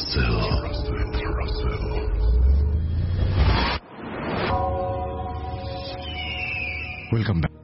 Russell. Welcome back.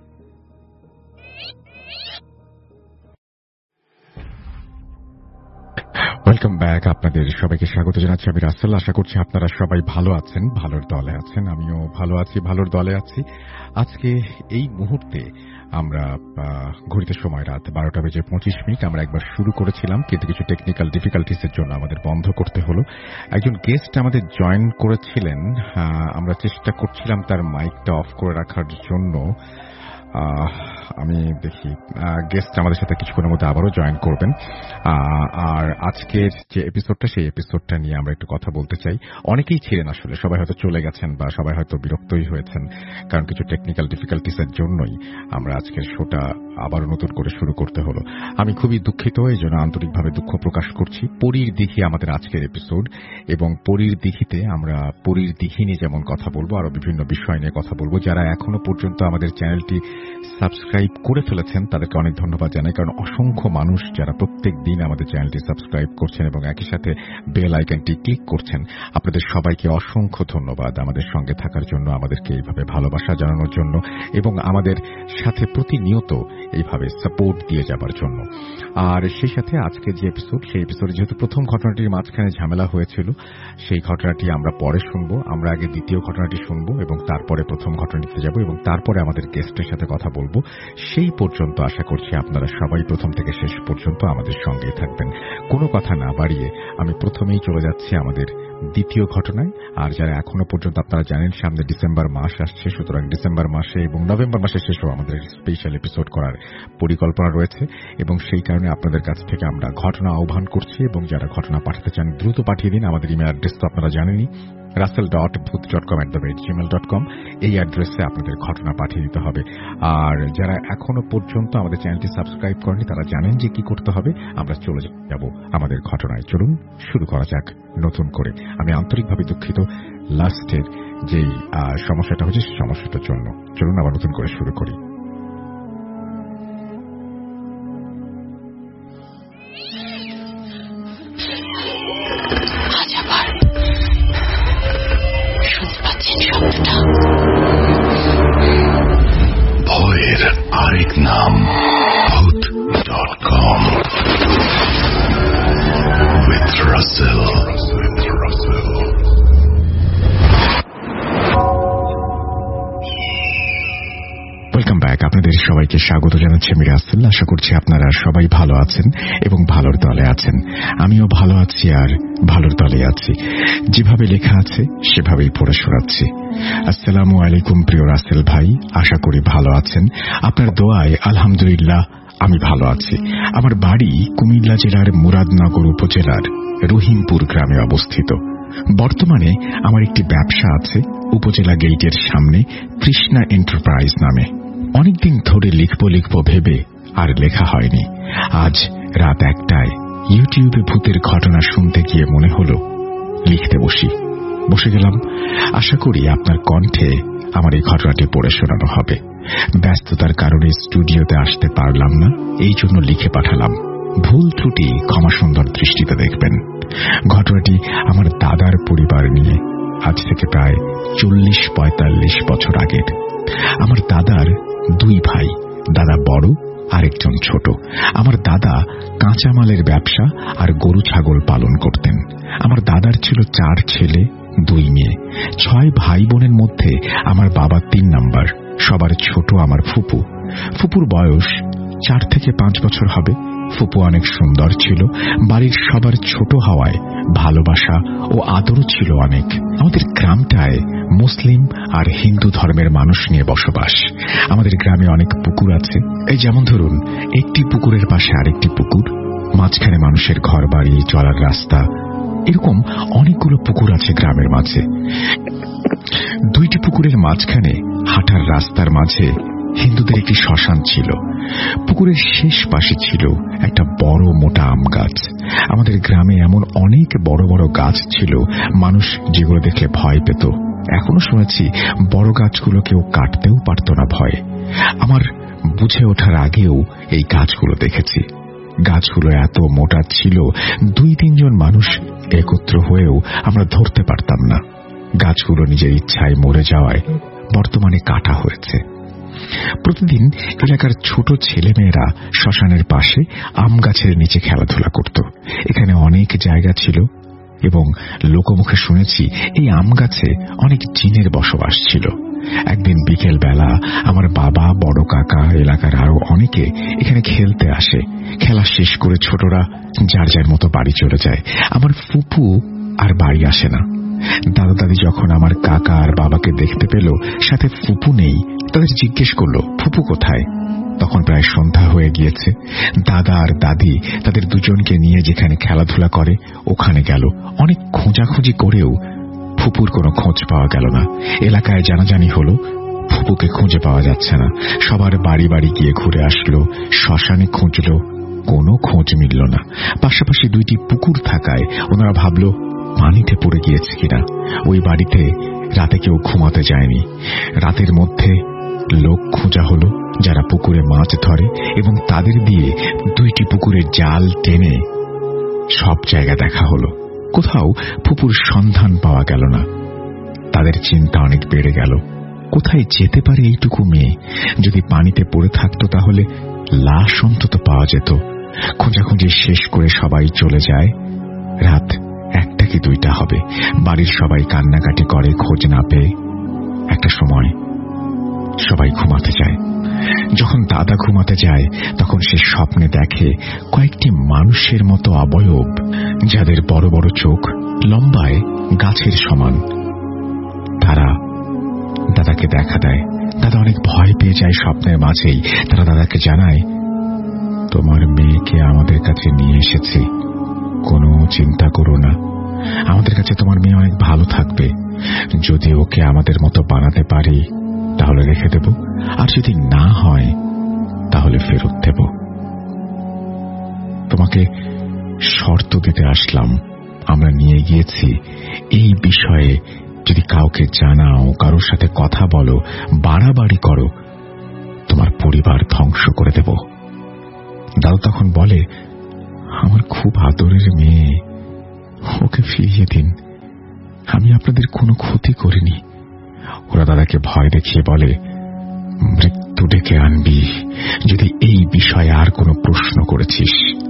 Welcome back. আপনাদের সবাইকে স্বাগত জানাচ্ছি। আমি রাসেল। আশা করছি আপনারা সবাই ভালো আছেন, ভালোর দলে আছেন। আমিও ভালো আছি, ভালোর দলে আছি। আজকে এই মুহূর্তে আমরা ঘড়িতে সময় রাত 12:25 আমরা একবার শুরু করেছিলাম, কিন্তু কিছু টেকনিক্যাল ডিফিকাল্টিসের জন্য আমাদের বন্ধ করতে হলো। একজন গেস্ট আমাদের জয়েন করেছিলেন, আমরা চেষ্টা করছিলাম তার মাইকটা অফ করে রাখার জন্য। আমি দেখি গেস্ট আমাদের সাথে কিছুক্ষণের মধ্যে আবারও জয়েন করবেন। আর আজকের যে এপিসোডটা, সেই এপিসোডটা নিয়ে আমরা একটু কথা বলতে চাই। অনেকেই ছিলেন আসলে, সবাই হয়তো চলে গেছেন বা সবাই হয়তো বিরক্তই হয়েছেন, কারণ কিছু টেকনিক্যাল ডিফিকাল্টিসের জন্যই আমরা আজকের শোটা আবারও নতুন করে শুরু করতে হলো। আমি খুবই দুঃখিত, এই জন্য আন্তরিকভাবে দুঃখ প্রকাশ করছি। পরীর দিঘি আমাদের আজকের এপিসোড, এবং পরীর দিঘিতে আমরা পরীর দিঘি নিয়ে যেমন কথা বলবো, আরো বিভিন্ন বিষয় নিয়ে কথা বলবো। যারা এখনো পর্যন্ত আমাদের চ্যানেলটি সাবস্ক্রাইব করে ফেলেছেন তাদেরকে অনেক ধন্যবাদ জানাই, কারণ অসংখ্য মানুষ যারা প্রত্যেক দিন আমাদের চ্যানেলটি সাবস্ক্রাইব করছেন এবং একই সাথে বেল আইকনটি ক্লিক করছেন, আপনাদের সবাইকে অসংখ্য ধন্যবাদ আমাদের সঙ্গে থাকার জন্য, আমাদেরকে এইভাবে ভালোবাসা জানানোর জন্য এবং আমাদের সাথে প্রতিনিয়ত এইভাবে সাপোর্ট দিয়ে যাবার জন্য। আর সেই সাথে আজকে যে এপিসোড, সেই এপিসোডে যেহেতু প্রথম ঘটনাটির মাঝখানে ঝামেলা হয়েছিল, সেই ঘটনাটি আমরা পরে শুনবো। আমরা আগে দ্বিতীয় ঘটনাটি শুনবো এবং তারপরে প্রথম ঘটনাটিতে যাব এবং তারপরে আমাদের গেস্টের সাথে কথা বলবো। সেই পর্যন্ত আশা করছি আপনারা সবাই প্রথম থেকে শেষ পর্যন্ত আমাদের সঙ্গেই থাকবেন। কোনো কথা না বাড়িয়ে আমি প্রথমেই চলে যাচ্ছি আমাদের দ্বিতীয় ঘটনায়। আর যারা এখনো পর্যন্ত, আপনারা জানেন সামনে ডিসেম্বর মাস আসছে, সুতরাং ডিসেম্বর মাসে এবং নভেম্বর মাসের শেষেও আমাদের স্পেশাল এপিসোড করার পরিকল্পনা রয়েছে, এবং সেই কারণে আপনাদের কাছ থেকে আমরা ঘটনা আহ্বান করছি। এবং যারা ঘটনা পাঠাতে চান দ্রুত পাঠিয়ে দিন। আমাদের ইমেল অ্যাড্রেস তো আপনারা জানেনই, russell.booth.com@gmail.com। এই অ্যাড্রেসে আপনাদের ঘটনা পাঠিয়ে দিতে হবে। আর যারা এখনো পর্যন্ত আমাদের চ্যানেলটি সাবস্ক্রাইব করেনি তারা জানেন যে কি করতে হবে। আমরা চলে যাব আমাদের ঘটনায়। চলুন শুরু করা যাক নতুন করে। আমি আন্তরিকভাবে দুঃখিত লাস্টের যেই সমস্যাটা হচ্ছে, সেই সমস্যাটার জন্য। চলুন আবার নতুন করে শুরু করি। ভয়ের আরেক নাম Booth.com with Russell. Welcome back. আপনাদের সবাইকে স্বাগত জানাচ্ছি আমি রাসেল। আশা করছি আপনারা সবাই ভালো আছেন এবং ভালোর দলে আছেন। আমিও ভালো আছি আর ভালোর দলে আছি। যেভাবে লেখা আছে সেভাবেই পড়ে শোনাচ্ছি। আসসালামু আলাইকুম প্রিয় রাসেল ভাই, আশা করি ভালো আছেন। আপনার দোয়ায় আলহামদুলিল্লাহ আমি ভালো আছি। আমার বাড়ি কুমিল্লা জেলার মুরাদনগর উপজেলার রহিমপুর গ্রামে অবস্থিত। বর্তমানে আমার একটি ব্যবসা আছে উপজেলা গেইটের সামনে, কৃষ্ণা এন্টারপ্রাইজ নামে। অনেকদিন ধরে লিখব ভেবে আর লেখা হয়নি। আজ রাত 1টায় ইউটিউবে ভূতের ঘটনা শুনতে গিয়ে মনে হলো লিখতে বসে গেলাম। আশা করি আপনার কণ্ঠে আমার এই ঘটনাটি পড়ে শোনানো হবে। ব্যস্ততার কারণে স্টুডিওতে আসতে পারলাম না, এই জন্য লিখে পাঠালাম। ভুল ত্রুটি ক্ষমা সুন্দর দৃষ্টিতে দেখবেন। ঘটনাটি আমার দাদার পরিবার নিয়ে, আজ থেকে প্রায় 40-45 বছর আগের। আমার দাদার 2 ভাই, দাদা বড় আর একজন ছোট। আমার দাদা কাঁচামালের ব্যবসা আর গরু ছাগল পালন করতেন। আমার দাদার ছিল 4 ছেলে 2 মেয়ে। 6 ভাই বোনের মধ্যে আমার বাবা 3 নাম্বার। সবার ছোট আমার ফুপুর বয়স 4 থেকে 5 বছর হবে। ফুপু অনেক সুন্দর ছিল। বাড়ির সবার ছোট হওয়ায় ভালোবাসা ও আদরও ছিল অনেক। আমাদের গ্রামটায় মুসলিম আর হিন্দু ধর্মের মানুষ নিয়ে বসবাস। আমাদের গ্রামে অনেক পুকুর আছে। এই যেমন ধরুন, একটি পুকুরের পাশে আরেকটি পুকুর, মাঝখানে মানুষের ঘর বাড়ি, চলার রাস্তা, এরকম অনেকগুলো পুকুর আছে গ্রামের মাঝে। 2টি পুকুরের মাঝখানে হাঁটার রাস্তার মাঝে হিন্দুদের একটি শ্মশান ছিল। পুকুরের শেষ পাশে ছিল একটা বড় মোটা আম গাছ। আমাদের গ্রামে এমন অনেক বড় বড় গাছ ছিল, মানুষ যেগুলো দেখলে ভয় পেত। এখনো শুনেছি বড় গাছগুলো কেউ কাটতেও পারত না ভয়ে। আমার বুঝে ওঠার আগেও এই গাছগুলো দেখেছি। গাছগুলো এত মোটা ছিল 2-3 জন মানুষ একত্র হয়েও আমরা ধরতে পারতাম না। গাছগুলো নিজের ইচ্ছায় মরে যাওয়ায় বর্তমানে কাটা হয়েছে। প্রতিদিন এলাকার ছোট ছেলেমেয়েরা শ্মশানের পাশে আম গাছের নিচে খেলাধুলা করত। এখানে অনেক জায়গা ছিল এবং লোকমুখে শুনেছি এই আম গাছে অনেক জিনের বসবাস ছিল। একদিন বিকেল বেলা আমার বাবা, বড় কাকা, এলাকার আরো অনেকে এখানে খেলতে আসে। খেলা শেষ করে ছোটরা যার যার মতো বাড়ি চলে যায়। আমার ফুপু আর বাড়ি আসে না। দাদা দাদি যখন আমার কাকা আর বাবাকে দেখতে পেল সাথে ফুপু নেই, তাদের জিজ্ঞেস করলো ফুপু কোথায়। তখন প্রায় সন্ধ্যা হয়ে গিয়েছে। দাদা আর দাদি তাদের দুজনকে নিয়ে যেখানে খেলাধুলা করে ওখানে গেল। অনেক খোঁজাখুঁজি করেও ফুপুর কোনো খোঁজ পাওয়া গেল না। এলাকায় জানাজানি হলো ফুপুকে খুঁজে পাওয়া যাচ্ছে না। সবার বাড়ি বাড়ি গিয়ে ঘুরে আসলো, শ্মশানে খুঁজলো, কোনো খোঁজ মিলল না। পাশাপাশি 2টি পুকুর থাকায় ওনারা ভাবল পানিতে পড়ে গিয়েছে কিনা। ওই বাড়িতে রাতে কেউ ঘুমাতে যায়নি। রাতের মধ্যে লোক খোঁজা হলো যারা পুকুরে মাছ ধরে এবং তাদের দিয়ে 2টি পুকুরের জাল টেনে সব জায়গা দেখা হলো। কোথাও ফুপুর সন্ধান পাওয়া গেল না। তাদের চিন্তা অনেক বেড়ে গেল। কোথায় যেতে পারে এইটুকু মেয়ে? যদি পানিতে পড়ে থাকতো তাহলে লাশ অন্তত পাওয়া যেত। খোঁজাখুঁজি শেষ করে সবাই চলে যায়। রাত 1টা কি 2টা হবে। বাড়ির সবাই কান্নাকাটি করে খোঁজ না পেয়ে। একটা সময় সবাই ঘুমাতে যায়। যখন দাদা ঘুমাতে যায় তখন সে স্বপ্নে দেখে কয়েকটি মানুষের মতো অবয়ব, যাদের বড় বড় চোখ, লম্বায় গাছের সমান। তারা দাদাকে দেখা দেয়। দাদা অনেক ভয় পেয়ে যায়। স্বপ্নের মাঝেই তারা দাদাকে জানায়, তোমার মেয়েকে আমাদের কাছে নিয়ে এসেছি, কোনো চিন্তা করো না, আমাদের কাছে তোমার মেয়ে অনেক ভালো থাকবে। যদি ওকে আমাদের মতো বানাতে পারি তাহলে রেখে দেব, আর যদি না হয় তাহলে ফেরত দেব। তোমাকে শর্ত দিতে আসলাম। আমরা নিয়ে গিয়েছি, এই বিষয়ে যদি কাউকে জানাও, কারোর সাথে কথা বলো, বাড়াবাড়ি করো, তোমার পরিবার ধ্বংস করে দেব। দাদা তখন বলে, আমার খুব আদরের মেয়ে, ওকে ফিরিয়ে দিন, আমি আপনাদের কোনো ক্ষতি করিনি। ওরা দাদাকে ভয় দেখিয়ে বলে, মৃত্যু ডেকে আনবি যদি এই বিষয়ে আর কোনো প্রশ্ন করেছিস।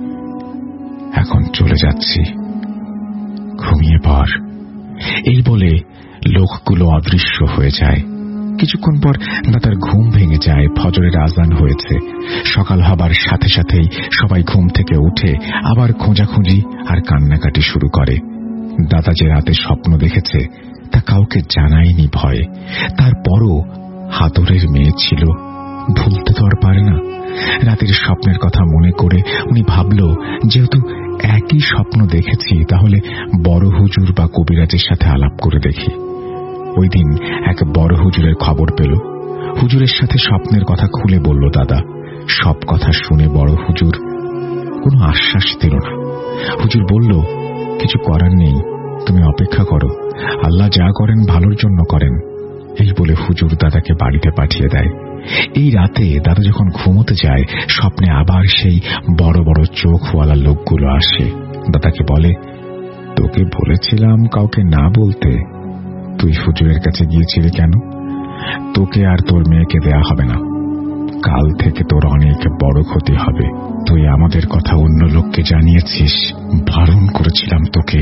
এখন চলে যাচ্ছি, ঘুমিয়ে পড়। এই বলে লোকগুলো অদৃশ্য হয়ে যায়। কিছুক্ষণ পর দাদার ঘুম ভেঙে যায়। ফজরের আজান হয়েছে। সকাল হবার সাথে সাথেই সবাই ঘুম থেকে উঠে আবার খোঁজাখুঁজি আর কান্নাকাটি শুরু করে। দাদা যে রাতে স্বপ্ন দেখেছে তা কাউকে জানায়নি ভয়ে। তারপরও আদরের মেয়ে ছিল, ভুলতে তো আর পারে না। রাতের স্বপ্নের কথা মনে করে উনি ভাবল, যেহেতু একই স্বপ্ন দেখেছি তাহলে বড় হুজুর বা কবিরাজের সাথে আলাপ করে দেখি। ওই দিন এক বড় হুজুরের খবর পেল। হুজুরের সাথে স্বপ্নের কথা খুলে বলল দাদা। সব কথা শুনে বড় হুজুর কোনো আশ্বাস দিল না। হুজুর বলল, কিছু করার নেই, তুমি অপেক্ষা করো, আল্লাহ যা করেন ভালোর জন্য করেন। এই বলে হুজুর দাদাকে বাড়িতে পাঠিয়ে দেয়। এই রাতে দাদা যখন ঘুমোতে যায়, স্বপ্নে আবার সেই বড় বড় চোখওয়ালা লোকগুলো আসে। দাদাকে বলে, তোকে বলেছিলাম কাউকে না বলতে, তুই হুজুরের কাছে গিয়েছিলি কেন? তোকে আর তোর মেয়েকে দেয়া হবে না, কাল থেকে তোর অনেক বড় ক্ষতি হবে। তুই আমাদের কথা অন্য লোককে জানিয়েছিস, বারণ করেছিলাম তোকে,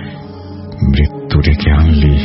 মৃত্যু ডেকে আনলি,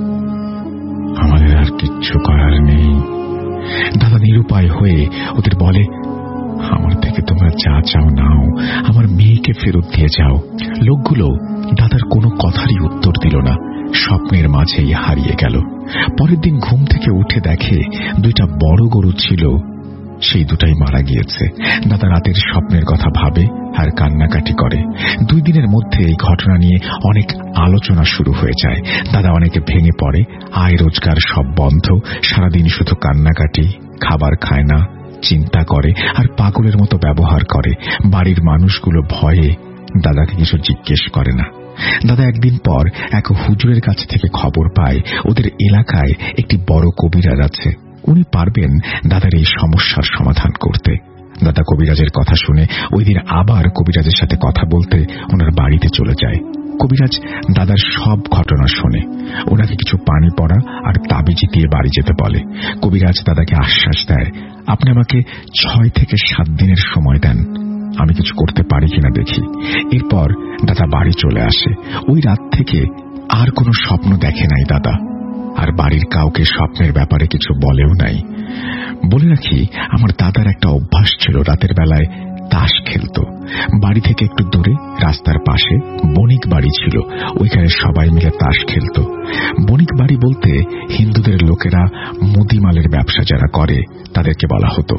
আমাদের আর কিচ্ছু করার নেই। দাদা নিরুপায় হয়ে ওদের বলে, আমার থেকে তোমরা যা চাও নাও, আমার মেয়েকে ফেরত দিয়ে যাও। লোকগুলো দাদার কোনো কথারই উত্তর দিল না, স্বপ্নের মাঝেই হারিয়ে গেল। পরের দিন ঘুম থেকে উঠে দেখে 2টা বড় গরু ছিল, সেই 2টাই মারা গিয়েছে। দাদা রাতের স্বপ্নের কথা ভাবে আর কান্নাকাটি করে। 2 দিনের মধ্যে এই ঘটনা নিয়ে অনেক আলোচনা শুরু হয়ে যায়। দাদা অনেকে ভেঙে পড়ে, আয় রোজগার সব বন্ধ, সারাদিন শুধু কান্নাকাটি, খাবার খায় না, চিন্তা করে আর পাগলের মতো ব্যবহার করে। বাড়ির মানুষগুলো ভয়ে দাদাকে কিছু জিজ্ঞেস করে না। দাদা একদিন পর এক হুজুরের কাছ থেকে খবর পায় ওদের এলাকায় একটি বড় কবিরাজ আছে, উনি পারবেন দাদার এই সমস্যার সমাধান করতে। দাদা কবিরাজের কথা শুনে ওই দিন আবার কবিরাজের সাথে কথা বলতে ওনার বাড়িতে চলে যায়। কবিরাজ দাদার সব ঘটনা শোনে, ওনাকে কিছু পানি পড়া আর তাবিজ দিয়ে বাড়ি যেতে বলে। কবিরাজ দাদাকে আশ্বাস দেয়, আপনি আমাকে 6 থেকে 7 দিনের সময় দেন, আমি কিছু করতে পারি কিনা দেখি। এরপর দাদা বাড়ি চলে আসে। ওই রাত থেকে আর কোনো স্বপ্ন দেখে নাই দাদা, আর বাড়ির কাউকে স্বপ্নের ব্যাপারে কিছু বলেও নাই। বলে রাখি, আমার দাদার একটা অভ্যাস ছিল, রাতের বেলায় তাস খেলত। বাড়ি থেকে একটু দূরে রাস্তার পাশে বণিক বাড়ি ছিল, ওইখানে সবাই মিলে তাস খেলত। বণিক বাড়ি বলতে হিন্দুদের লোকেরা মুদিমালের ব্যবসা যারা করে তাদেরকে বলা হতো।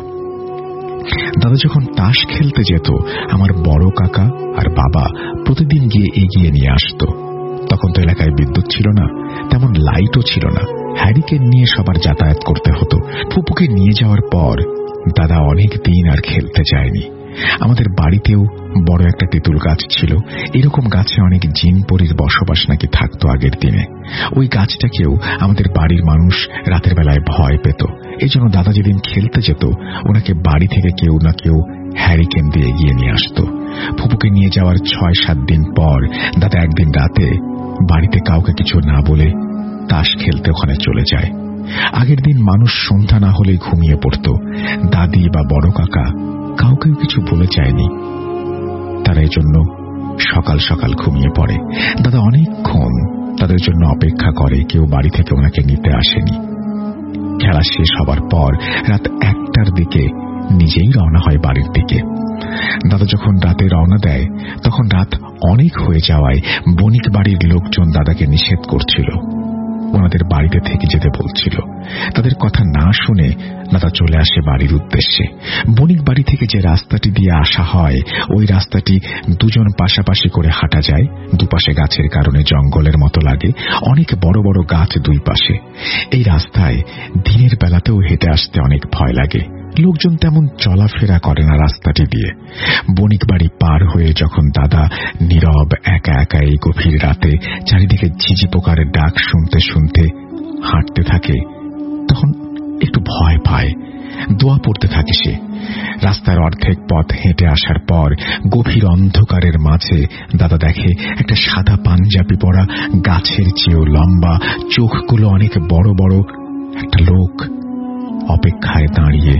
দাদা যখন তাস খেলতে যেত, আমার বড় কাকা আর বাবা প্রতিদিন গিয়ে এগিয়ে নিয়ে আসত। তখন তো এলাকায় বিদ্যুৎ ছিল না, তেমন লাইটও ছিল না, হ্যারিকেন নিয়ে সবার যাতায়াত করতে হতো। ফুপুকে নিয়ে যাওয়ার পর দাদা অনেক দিন আর খেলতে যায়নি। আমাদের বাড়িতেও বড় একটা তেঁতুল গাছ ছিল, এরকম গাছে অনেক জিন পরীর বসবাস নাকি থাকতো আগের দিনে। ওই গাছটাকেও আমাদের বাড়ির মানুষ রাতের বেলায় ভয় পেত। এজন্য দাদা যেদিন খেলতে যেত, ওনাকে বাড়ি থেকে কেউ না কেউ হ্যারিকেন দিয়ে এগিয়ে নিয়ে আসতো। ফুপুকে নিয়ে যাওয়ার 6-7 দিন পর দাদা একদিন রাতে বাড়িতে কাউকে কিছু না বলে তাস খেলতে ওখানে চলে যায়। আগের দিন মানুষ সন্ধ্যা না হলে ঘুমিয়ে পড়ত। দাদি বা বড় কাকা কাউকেও কিছু বলে যায়নি, তারা এজন্য সকাল সকাল ঘুমিয়ে পড়ে। দাদা অনেকক্ষণ তাদের জন্য অপেক্ষা করে, কেউ বাড়ি থেকে ওনাকে নিতে আসেনি। খেলা শেষ হবার পর রাত 1টার দিকে নিজেই রওনা হয় বাড়ির দিকে। দাদা যখন রাতে রওনা দেয়, তখন রাত অনেক হয়ে যাওয়ায় বণিক বাড়ির লোকজন দাদাকে নিষেধ করছিল, ওনাদের বাড়িতে থেকে যেতে বলছিল। তাদের কথা না শুনে দাদা চলে আসে বাড়ির উদ্দেশ্যে। বণিক বাড়ি থেকে যে রাস্তাটি দিয়ে আসা হয়, ওই রাস্তাটি দুজন পাশাপাশি করে হাঁটা যায়। দুপাশে গাছের কারণে জঙ্গলের মতো লাগে, অনেক বড় বড় গাছ দুই পাশে। এই রাস্তায় দিনের বেলাতেও হেঁটে আসতে অনেক ভয় লাগে, লোকজন তেমন চলাফেরা করে না রাস্তাটি দিয়ে। বণিক বাড়ি পার হয়ে যখন দাদা নীরব একা একা এই গভীর রাতে চারিদিকে ঝিঝি পোকার ডাক শুনতে শুনতে হাঁটতে থাকে, তখন একটু ভয় পায়, দোয়া পড়তে থাকে সে। রাস্তার অর্ধেক পথ হেঁটে আসার পর গভীর অন্ধকারের মাঝে দাদা দেখে একটা সাদা পাঞ্জাবি পরা, গাছের চেয়েও লম্বা, চোখগুলো অনেক বড় বড় একটা লোক অপেক্ষায় দাঁড়িয়ে।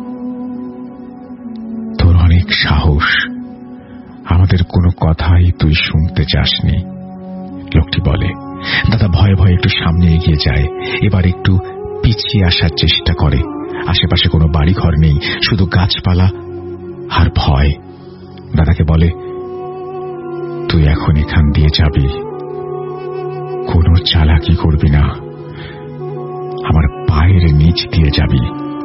তোর অনেক সাহস, আমাদের কোনো কথাই তুই শুনতে চাসনি, লোকটি বলে। দাদা ভয়ে ভয়ে একটু সামনে এগিয়ে যায়, এবার একটু পিছিয়ে আসার চেষ্টা করে। আশেপাশে কোনো বাড়িঘর নেই, শুধু গাছপালা আর ভয়। দাদাকে বলে, তুই এখন এখান দিয়ে যাবি, কোনো চালাকি করবি না, আমার পায়ের নিচ দিয়ে যাবি।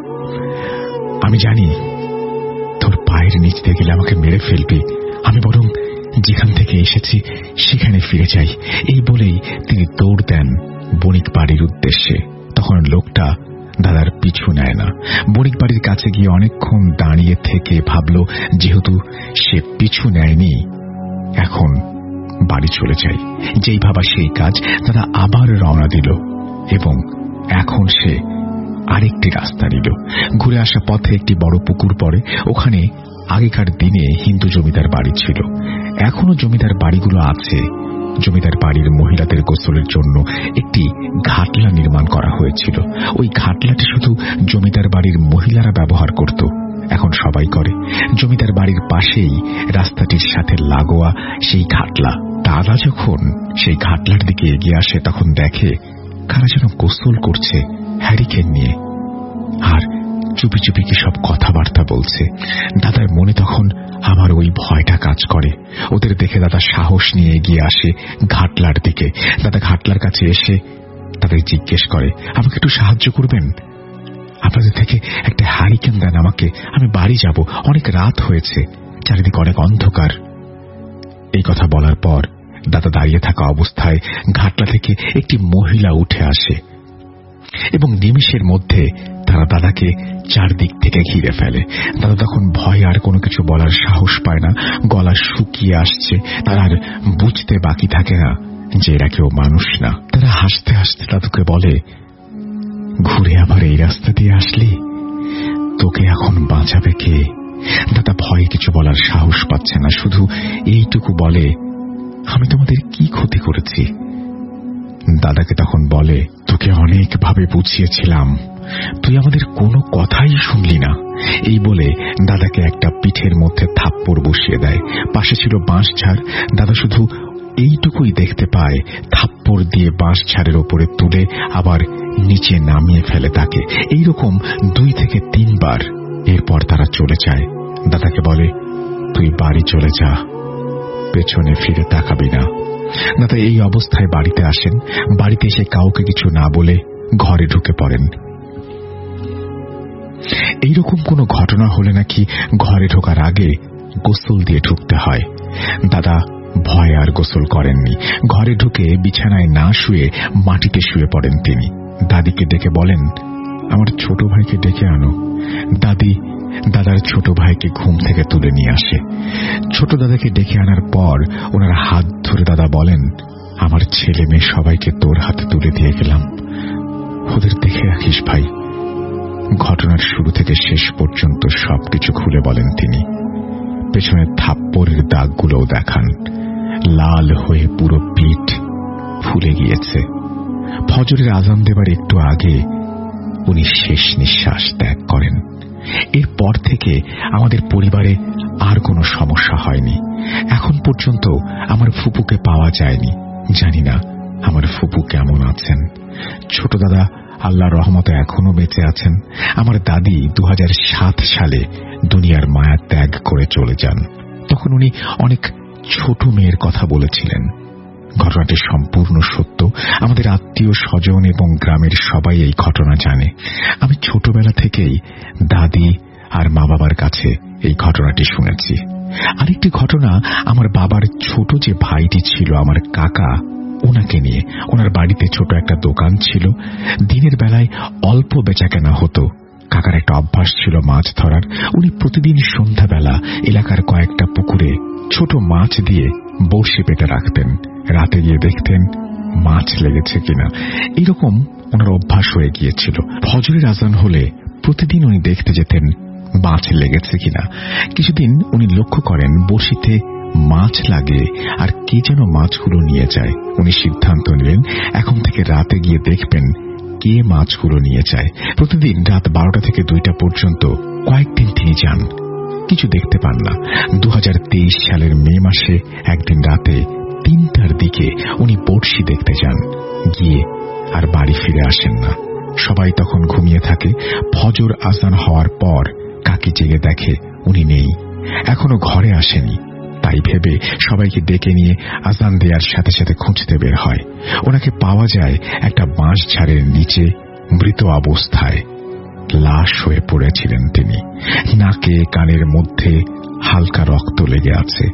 আমি জানি তোর পায়ের নিচ দিয়ে গেলে আমাকে মেরে ফেলবি, আমি বরং যেখান থেকে এসেছি সেখানে ফিরে যাই। এই বলেই তিনি দৌড় দেন বণিক বাড়ির উদ্দেশ্যে। তখন লোকটা দাদার পিছু নেয় না। বণিক বাড়ির কাছে গিয়ে অনেকক্ষণ দাঁড়িয়ে থেকে ভাবল, যেহেতু সে পিছু নেয়নি, এখন বাড়ি চলে যায়। যেই ভাবা সেই কাজ, দাদা আবার রওনা দিল এবং এখন সে আরেকটি রাস্তা নিল। ঘুরে আসা পথে একটি বড় পুকুর পড়ে, ওখানে আগেকার দিনে হিন্দু জমিদার বাড়ি ছিল, এখনো জমিদার বাড়িগুলো আছে। জমিদার বাড়ির মহিলাদের গোসলের জন্য একটি ঘাটলা নির্মাণ করা হয়েছিল। ওই ঘাটলাটি শুধু জমিদার বাড়ির মহিলারা ব্যবহার করত, এখন সবাই করে। জমিদার বাড়ির পাশেই রাস্তাটির সাথে লাগোয়া সেই ঘাটলা। দাদা যখন সেই ঘাটলার দিকে এগিয়ে আসে, তখন দেখে কারা যেন গোসল করছে হ্যারিকেন নিয়ে, আর চুপি চুপি কি সব কথাবার্তা বলছে। দাদার মনে তখন আবার ওই ভয়টা কাজ করে। ওদের দেখে দাদা সাহস নিয়ে এগিয়ে আসে ঘাটলার দিকে। দাদা ঘাটলার কাছে এসে তাদের জিজ্ঞেস করে, আমাকে একটু সাহায্য করবেন? আপনাদের থেকে একটা হ্যারিকেন দেন আমাকে, আমি বাড়ি যাব, অনেক রাত হয়েছে, চারিদিকে অনেক অন্ধকার। এই কথা বলার পর দাদা দাঁড়িয়ে থাকা অবস্থায় ঘাটলা থেকে একটি মহিলা উঠে আসে এবং নিমিষের মধ্যে তারা দাদাকে চারদিক থেকে ঘিরে ফেলে। দাদা তখন ভয় আর কোনো কিছু বলার সাহস পায় না, গলা শুকিয়ে আসছে, তার আর বুঝতে বাকি থাকে না যে এরা কেউ মানুষ না। তারা হাসতে হাসতে দাদুকে বলে, ঘুরে আবার এই রাস্তা দিয়ে আসলি, তোকে এখন বাঁচাবে কে? দাদা ভয়ে কিছু বলার সাহস পাচ্ছে না, শুধু এইটুকু বলে, আমি তোমাদের কি ক্ষতি করেছি? দাদাকে তখন বলে, তোকে অনেকভাবে বুঝিয়েছিলাম, তুই আমাদের কোনো কথাই শুনলি না। এই বলে দাদাকে একটা পিঠের মধ্যে থাপ্পড় বসিয়ে দেয়। পাশে ছিল বাঁশ ঝাড়, দাদা শুধু এইটুকুই দেখতে পায়, থাপ্পড় দিয়ে বাঁশ ঝাড়ের ওপরে তুলে আবার নিচে নামিয়ে ফেলে তাকে। এইরকম 2 থেকে 3 বার। এরপর তারা চলে যায়। দাদাকে বলে, তুই বাড়ি চলে যা, পেছনে ফিরে তাকাবি না। দাদা এই অবস্থায় বাড়িতে আসেন। বাড়িতে এসে কাউকে কিছু না বলে ঘরে ঢুকে পড়েন। এইরকম কোনো ঘটনা হলে নাকি ঘরে ঢোকার আগে গোসল দিয়ে ঢুকতে হয়। দাদা ভয়ে আর গোসল করেননি। ঘরে ঢুকে বিছানায় না শুয়ে মাটিতে শুয়ে পড়েন তিনি। দাদিকে ডেকে বলেন, আমার ছোট ভাইকে ডেকে আনো। দাদি দাদার ছোট ভাইকে ঘুম থেকে তুলে নিয়ে আসে। ছোট দাদাকে ডেকে আনার পর ওনার হাত ধরে দাদা বলেন, আমার ছেলে মেয়ে সবাইকে তোর হাতে তুলে দিয়ে গেলাম, ওদের দেখে রাখিস ভাই। ঘটনার শুরু থেকে শেষ পর্যন্ত সবকিছু খুলে বলেন তিনি। পেছনে থাপ্পড়ের দাগগুলোও দেখান। লাল হয়ে পুরো পিঠ ফুলে গিয়েছে। ফজরের আজান দেবার একটু আগে উনি শেষ নিঃশ্বাস ত্যাগ করেন। এরপর থেকে আমাদের পরিবারে আর কোনো সমস্যা হয়নি। এখন পর্যন্ত আমার ফুপুকে পাওয়া যায়নি। জানি না আমার ফুপু কেমন আছেন। ছোট দাদা আল্লাহর রহমতে এখনো বেঁচে আছেন। আমার দাদি 2007 সালে দুনিয়ার মায়া ত্যাগ করে চলে যান। তখন উনি অনেক ছোট মেয়ের কথা বলেছিলেন। ঘটনাটি সম্পূর্ণ সত্য। আমাদের আত্মীয় স্বজন এবং গ্রামের সবাই এই ঘটনা জানে। আমি ছোটবেলা থেকেই দাদি আর মা বাবার কাছে এই ঘটনাটি শুনেছি। আরেকটি ঘটনা, আমার বাবার ছোট যে ভাইটি ছিল, আমার কাকা, ওনাকে নিয়ে। ওনার বাড়িতে ছোট একটা দোকান ছিল। দিনের বেলায় অল্প বেচাকেনা হতো। কাকার একটা অভ্যাস ছিল মাছ ধরার। উনি প্রতিদিন সন্ধ্যাবেলা এলাকার কয়েকটা পুকুরে ছোট মাছ দিয়ে বড়শি পেতে রাখতেন। রাতে গিয়ে দেখতেন মাছ লেগেছে কিনা। এরকম ওনার অভ্যাস হয়ে গিয়েছিল। ফজরের আজান হলে প্রতিদিন উনি দেখতে যেতেন মাছ লেগেছে কিনা। কিছুদিন উনি লক্ষ্য করেন বড়শিতে মাছ লাগে আর কে যেন মাছগুলো নিয়ে যায়। উনি সিদ্ধান্ত নিলেন এখন থেকে রাতে গিয়ে দেখবেন কে মাছগুলো নিয়ে যায়। প্রতিদিন রাত 12টা থেকে 2টা পর্যন্ত কয়েকদিন তিনি যান, কিছু দেখতে পান না। 2023 সালের মে মাসে একদিন রাতে 3টার দিকে উনি বড়শি দেখতে যান। গিয়ে আর বাড়ি ফিরে আসেন না। সবাই তখন ঘুমিয়ে থাকে। ফজর আজান হওয়ার পর কাকি জেগে দেখে উনি নেই, এখনো ঘরে আসেনি। তাই ভেবে সবাইকে ডেকে নিয়ে আজান দেওয়ার সাথে সাথে খুঁজতে বের হয়। ওনাকে পাওয়া যায় একটা বাঁশ ঝাড়ের নিচে মৃত অবস্থায়। লাশ হয়ে পড়েছিলেন তিনি। নাকে কানের মধ্যে হালকা রক্ত লেগে আছে।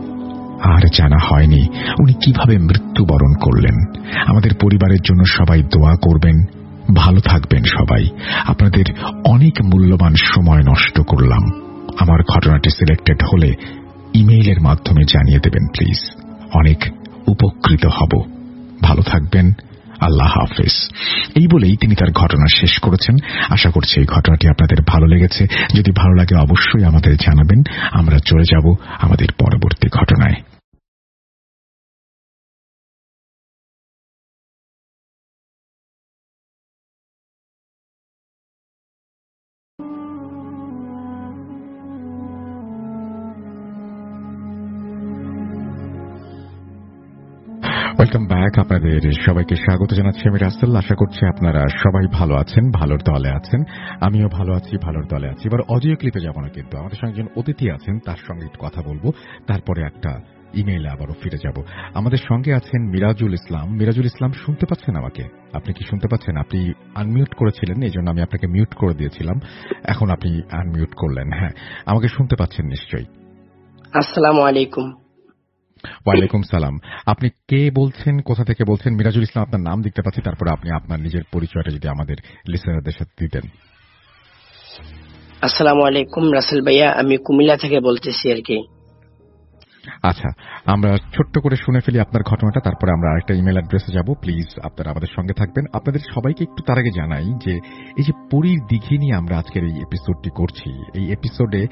আর জানা হয়নি উনি কিভাবে মৃত্যুবরণ করলেন। আমাদের পরিবারের জন্য সবাই দোয়া করবেন। ভালো থাকবেন সবাই। আপনাদের অনেক মূল্যবান সময় নষ্ট করলাম। আমার ঘটনাটি সিলেক্টেড হলে ইমেইলের মাধ্যমে জানিয়ে দেবেন প্লিজ। অনেক উপকৃত হব। ভালো থাকবেন। আল্লাহ হাফেজ। এই বলেই তিনি তার ঘটনা শেষ করেছেন। আশা করছি এই ঘটনাটি আপনাদের ভালো লেগেছে। যদি ভালো লাগে অবশ্যই আমাদের জানাবেন। আমরা চলে যাব আমাদের পরবর্তী ঘটনায়। Welcome back. আপনাদের সবাইকে স্বাগত জানাচ্ছি আমি রাসেল। আশা করছি আপনারা সবাই ভালো আছেন, ভালোর দলে আছেন। আমিও ভালো আছি, ভালোর দলে আছি। এবার অডিও ক্লিপে যাব না, কিন্তু আমাদের সঙ্গে একজন অতিথি আছেন, তার সঙ্গে একটু কথা বলবো, তারপরে একটা ইমেইলে আবারও ফিরে যাব। আমাদের সঙ্গে আছেন মিরাজুল ইসলাম। মিরাজুল ইসলাম, শুনতে পাচ্ছেন আমাকে? আপনি কি শুনতে পাচ্ছেন? আপনি আনমিউট করেছিলেন, এই জন্য আমি আপনাকে মিউট করে দিয়েছিলাম। এখন আপনি আনমিউট করলেন। হ্যাঁ, আমাকে শুনতে পাচ্ছেন নিশ্চয়ই? আসসালামু আলাইকুম। ওয়ালাইকুম সালাম। আপনি কে বলছেন, কোথা থেকে বলছেন? মিরাজুল ইসলাম আপনার নাম দেখতে পাচ্ছি, তারপরে আপনি আপনার নিজের পরিচয়টা যদি আমাদের লিসেনারদের সাথে দিতেন। আসসালামু আলাইকুম রাসেল ভাইয়া, আমি কুমিল্লা থেকে বলতেছি আর কি। আচ্ছা, আমরা ছোট্ট করে শুনে ফেলি আপনার ঘটনাটা, তারপরে আমরা আরেকটা ইমেল অ্যাড্রেসে যাব। প্লিজ আপনারা আমাদের সঙ্গে থাকবেন। আপনাদের সবাইকে একটু তার আগে জানাই যে এই যে পুরীর দিঘি নিয়ে আমরা আজকের এই এপিসোডটি করছি, এই এপিসোডে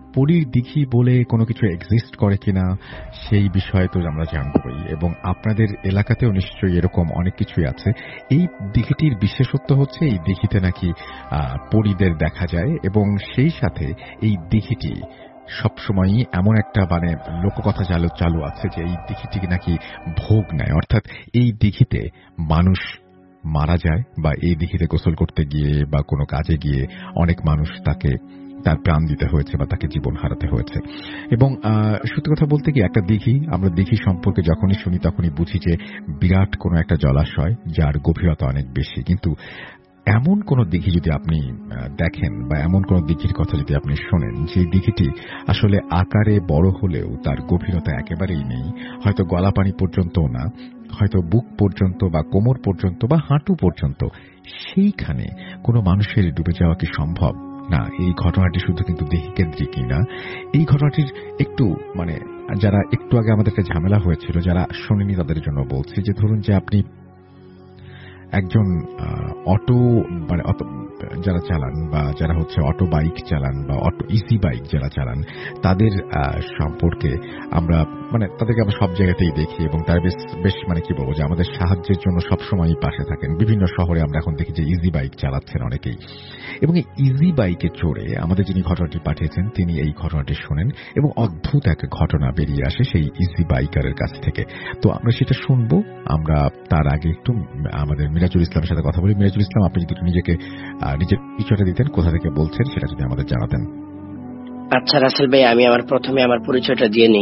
পরীর দিঘি বলে কোনো কিছু এক্সিস্ট করে কিনা সেই বিষয়ে তো আমরা জানবই, এবং আপনাদের এলাকাতেও নিশ্চয়ই এরকম অনেক কিছুই আছে। এই দিঘিটির বিশেষত্ব হচ্ছে এই দিঘিতে নাকি পরীদের দেখা যায়, এবং সেই সাথে এই দিঘিটি সবসময়ই এমন একটা মানে লোককথা চালু আছে যে এই দিঘিটি নাকি ভোগ নেয়, অর্থাৎ এই দিঘিতে মানুষ মারা যায় বা এই দিঘিতে গোসল করতে গিয়ে বা কোনো কাজে গিয়ে অনেক মানুষ তার প্রাণ দিতে হয়েছে বা তাকে জীবন হারাতে হয়েছে। এবং সত্যি কথা বলতে কি, একটা দিঘি, আমরা দিঘি সম্পর্কে যখনই শুনি তখনই বুঝি যে বিরাট কোনো একটা জলাশয় যার গভীরতা অনেক বেশি, কিন্তু এমন কোন দিঘি যদি আপনি দেখেন বা এমন কোন দিঘির কথা যদি আপনি শোনেন যে দিঘিটি আসলে আকারে বড় হলেও তার গভীরতা একেবারেই নেই, হয়তো গলা পানি পর্যন্তও না, হয়তো বুক পর্যন্ত বা কোমর পর্যন্ত বা হাঁটু পর্যন্ত, সেইখানে কোনো মানুষের ডুবে যাওয়া কি সম্ভব? না, এই ঘটনাটি শুধু কিন্তু দিঘি কেন্দ্রিকই না। এই ঘটনাটির একটু মানে যারা একটু আগে আমাদের একটা ঝামেলা হয়েছিল, যারা শোনেনি তাদের জন্য বলছি যে ধরুন যে আপনি একজন অটো মানে যারা চালান বা যারা হচ্ছে অটো বাইক চালান বা অটো ইজি বাইক যারা চালান, তাদের সম্পর্কে আমরা মানে তাদেরকে আমরা সব জায়গাতেই দেখি এবং তারা বেশ মানে কি বলবো যে আমাদের সাহায্যের জন্য সবসময়ই পাশে থাকেন। বিভিন্ন শহরে আমরা এখন দেখি যে ইজি বাইক চালাচ্ছেন অনেকেই, এবং এই ইজি বাইকে চড়ে আমাদের যিনি ঘটনাটি পাঠিয়েছেন তিনি এই ঘটনাটি শোনেন এবং অদ্ভুত এক ঘটনা বেরিয়ে আসে সেই ইজি বাইকারের কাছ থেকে। তো আমরা সেটা শুনবো। আমরা তার আগে একটু আমাদের মিরাজুল ইসলামের সাথে কথা বলি। মিরাজুল ইসলাম, আপনি যদি নিজের পরিচয়টা দিতেন, কোথা থেকে বলছেন সেটা যদি আমাদের জানাতেন। আচ্ছা রাসেল ভাই, আমি প্রথমে আমার পরিচয়টা দিয়ে নেই।